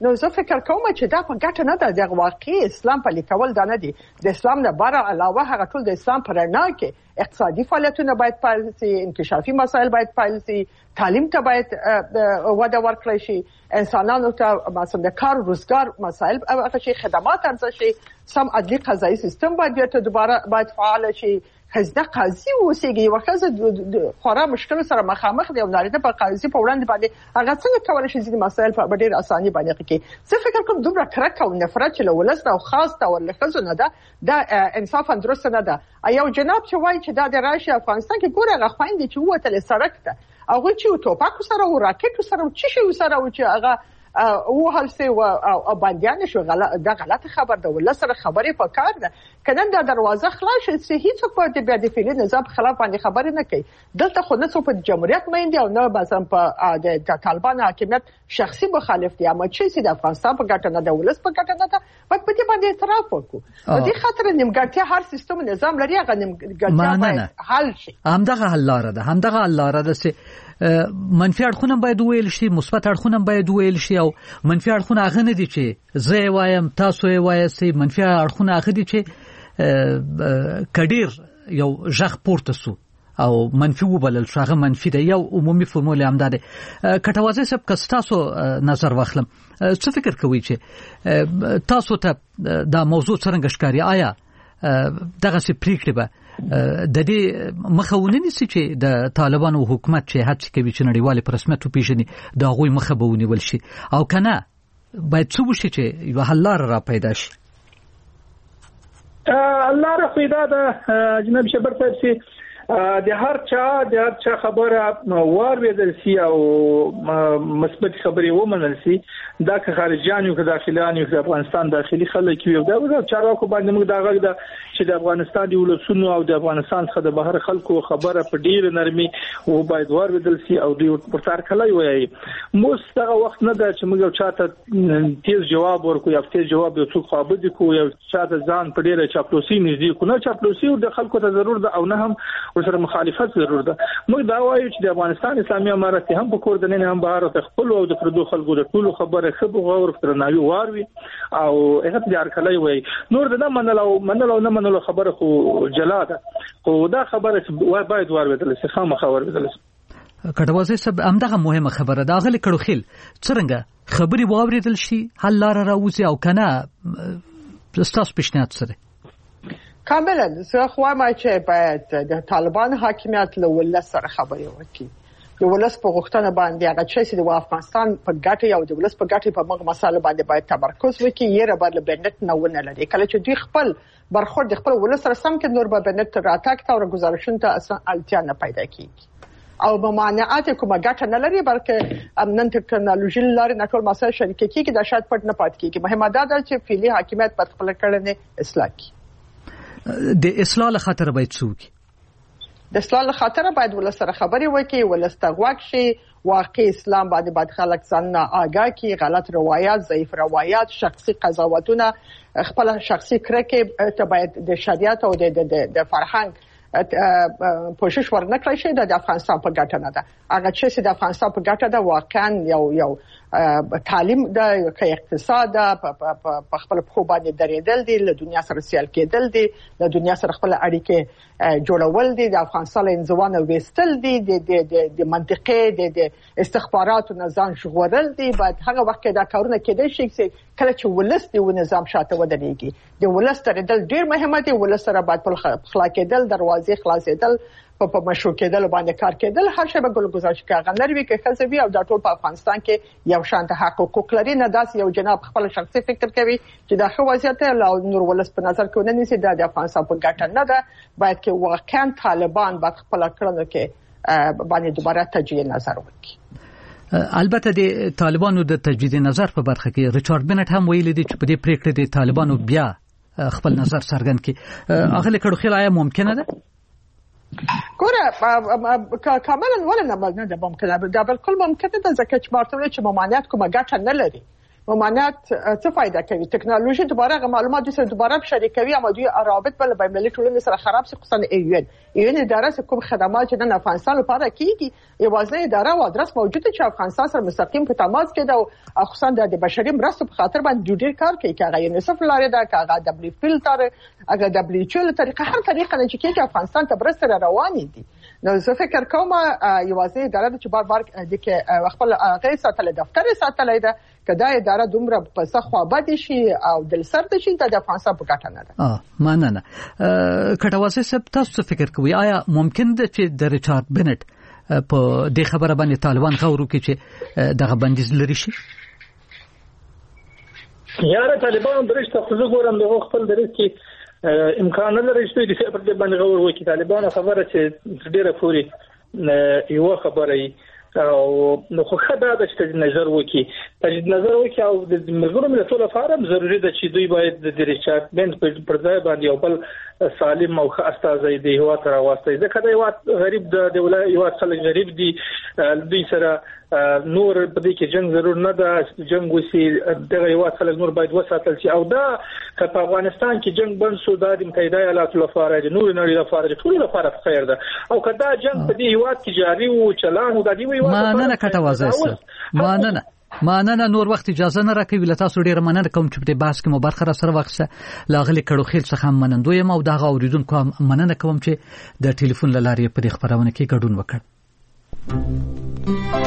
نو زه فکر کوم چې دا په ګټه نه ده د واقعي اسلام په لیکول دا نه دي د اسلام نه بار علاوه هغه ټول د اسلام پر رڼا کې اقتصادي فعالیتونه باید پیل شي انکشافي مسایل باید پیل شي تعلیم ته باید وده ورکړی شي انسانانو ته مثلا د کار روزګار مسایل هغه شي خدمات ارزښت شي سم عدلي قضایي سیستم باید بیرته دوباره باید فعال شي خزده قاضي اوسېږي وکړه خورا مشکل سره مخامخ دی او نارینه په قاضي په وړاندې باندې هغه څنګه کولای شي ځینې مسایل په ډېر اساني باندې حل کړي زه فکر کوم دومره کرکه او نفرت چې له ولس او خاص ته ول ښځو نه ده دا انصافا درست نه ده یو جناب چې وایي چې دا د راشي افغانستان کې ګوره هغه خويندې چې ووتل سړک ته هغه چې ټوپک سره او راکټ سره او چی شي سره او چې هغه او هلسه او باندې شو غلط دا غلطه خبر ده ول سره خبرې په کار ده کله دا دروازه خلاص شي هیڅ په دې بیا د فعلی نظام خلاف باندې خبرې نه کوي دلته خو نه څو په جمهوریت مېندي او نه مثلا په د طالبان حکومت شخصي مخالف دي اما چې د افغانستان په ګټه نه ده ولس په ګټه نه ده باید په دې باندې اعتراف وکړو په دې خاطر نیمګړتیا هر سیستم نظام لري هغه نیمګړتیا باید حل شي همدغه حل لاره ده همدغه حل لاره ده چې منفي اړخونه باید ویل شي مثبت اړخونه باید ویل شي او منفي اړخونه هغه نه دي چې زه وایم تاسو یې وایي منفي اړخونه هغه دي چې کډیر یو ژغ پورته سو او منفي وبلل شو هغه منفي دی یو عمومي فرمول هم ده کټوازه سب کستاسو نظر واخلم څه فکر کوي چې تاسو ته دا موضوع څنګه ښکاري آیا دغه سي پریکړه به د دې مخاونه نسی چې د طالبانو حکومت چې هڅه کوي چې نړیوال په رسمیت وپیژني دا غوي مخه به ونیول شي او کنه باید څه وشي چې یو حل را پیدا شي الله را پیدا ده جناب شبر صاحب سي د هر چا د هر چا خبره واردل سي او مثبت خبري ومنل سي دا که خارجيان یو که داخليان یو د افغانستان داخلي خلک یو دا د چارواکو باندې موږ دا غږ ده چې د افغانستان دی ولسونو او د افغانستان څخه د بهر خلکو خبره په ډیر نرمي او باید واردل سي او د پرتار کله وایي مستغه وخت نه ده چې موږ چاته تیز جواب ورکو یا تیز جواب یو څوک خابد کو یا چاته ځان په ډیره چاپلوسي نږدې کو نه چاپلوسي د خلکو ته ضرور ده او نه هم سره مخالفت ضرور ده موږ دا وایو چې د افغانستان اسلامي امارت هم په کور د نه هم بهر ته خپل او د پردو خلکو د ټولو خبره خبر غور فرناوي واروي او هغه د ارکلای وای نور د نه منلو منلو نه منلو خبره خو جلاده خو دا خبره باید واروي چې خامہ خبر بدل کټوازه سب همدغه مهمه خبره دا غل کړو خل څنګه خبري واوریدل شي حل لار راوځي او کنه پرستاس پښنات سره کاملا زه خو ما چې باید د طالبان حاکمیت له ولس سره خبرې وکړي د ولس په غوښتنه باندې هغه چې د افغانستان په ګټه او د ولس په ګټه په موږ مسایل باندې باید تمرکز وکړي یره باندې بنت نه ونه لري کله چې دوی خپل برخورد خپل ولس سره سم کې نور به بنت راتګ ته او گزارشون ته اصلا التیا نه پیدا کیږي او ممانعات کومه ګټه نه لري بلکې امنن ټکنالوژي لري نه ټول مسایل شریک کیږي د شاید پټ نه پات کیږي مهمه ده چې فعلی حاکمیت په خپل کړنې اصلاح کړي د اصلاح لخاطر باید څوک د اصلاح لخاطر باید ول سره خبرې وکړي ول استغواک شي واقعي اسلام باندې باید خلک ځان آگاه کړي غلط روایت ضعیف روایت شخصي قضاوتونه خپل شخصي کرکه ته باید د شریعت او د د فرهنګ پوښښ ورنکړی شي د افغانستان په ګټه نه ده هغه چې د افغانستان په ګټه ده واقعا یو یو تعلیم د اقتصاد په خپل خو باندې درېدل دي له دنیا سره سیال کېدل دي له دنیا سره خپل اړیکې جوړول دي د افغانستان انځوان وستل دي د د منطقې د استخباراتو نظام ژغورل دي باید هغه وخت دا کارونه کېدای شي چې کله چې ولس دی و نظام شاته ودرېږي د ولس درېدل ډیر مهمه دي ولس سره باید په خلا کېدل دروازې خلاصېدل په مشروع کېدل باندې کار کېدل هر شی به ګل گزارش کاغه نروي کې خزوي او د ټول په افغانستان کې یو شانته حقوق لري نه داس یو جناب خپل شخصي فکر کوي چې دا خو وضعیت له نور ولس په نظر کې ونه نیسي د افغانستان په ګټه نه ده باید کې واقعا طالبان باید خپل کړنو کې باندې دوباره تجدید نظر وکړي البته د طالبانو د تجدید نظر په برخه کې ریچارډ بنټ هم ویلي دی چې په دې پریکړه د طالبانو بیا خپل نظر څرګند کړي هغه کړو خلای ممکنه ده ګوره کاملا ولا نه نه ده ممکنه ده بالکل ممکنه ده ځکه چې مارته چې ممانعت کومه ګټه نه لري ممانعت څه فائدہ کوي ټکنالوژي دوباره معلومات سره دوباره شریکوي او دوی روابط بل بین المللي ټولنې سره خراب شي خصوصا ایون ایون اداره کوم خدمات چې د افغانستان لپاره کیږي یوازې اداره او ادرس موجوده چې افغانستان سره مستقیم په تماس کې ده او خصوصا د بشري مرستو په خاطر باندې ډېر کار کوي کاغه یونیسف لاره ده کاغه دبليو فلټر اګه دبليو ایچ او طریقه هر طریقه چې کې افغانستان ته برسره روان دي نو زه فکر کوم یوازې اداره چې بار بار د کې خپل غیر ساتل دفتر ساتل ده کدا اداره دومره په صحوا بد شي او دل سرد شي د افغانستان په ګټه نه ده. اه ماننه کټواسه سب تاسو فکر کوي آیا ممکن ده چې د ریچارډ بنټ په دې خبره باندې طالبان غوړو کې چې دغه بندیز لري شي؟ یاره طالبان درشته خو زه ګورم دغه خپل درس کې امکان نه لري چې د پر دې باندې غوړ وکړي. طالبان خبره چې ډیره پوری یو خبره او نو خو خدای د تجدید نظر وکي تجدید نظر وکي او د ملګرو ملتونو لپاره ضروری ده چې دوی باید د ریچارډ بنټ پر ځای باندې یو بل سالم او استازي دی هوا تر واسطه ځکه دا یو غریب د ولایت یو خلک غریب دي دوی سره نور په دې کې جنگ ضرور نه ده جنگ وسی دغه یو خلک نور باید وساتل شي او دا په افغانستان کې جنگ بند شو د متحده ایالاتو لپاره د نور نړۍ لپاره ټول لپاره خیر ده او کدا جنگ په دې هوا کې جاري او چلان او د دې ما نه نه کټه وازه ما نه نه ما نه نور وخت اجازه نه راکوي لته تاسو ډیر مننه کوم چې په بحث کې مو برخه را سره وخت لاغلي کړو خیل څخه منندوی یم او دغه اوریدونکو مننه کوم چې د ټلیفون لارې په خبرونه کې ګډون وکړ.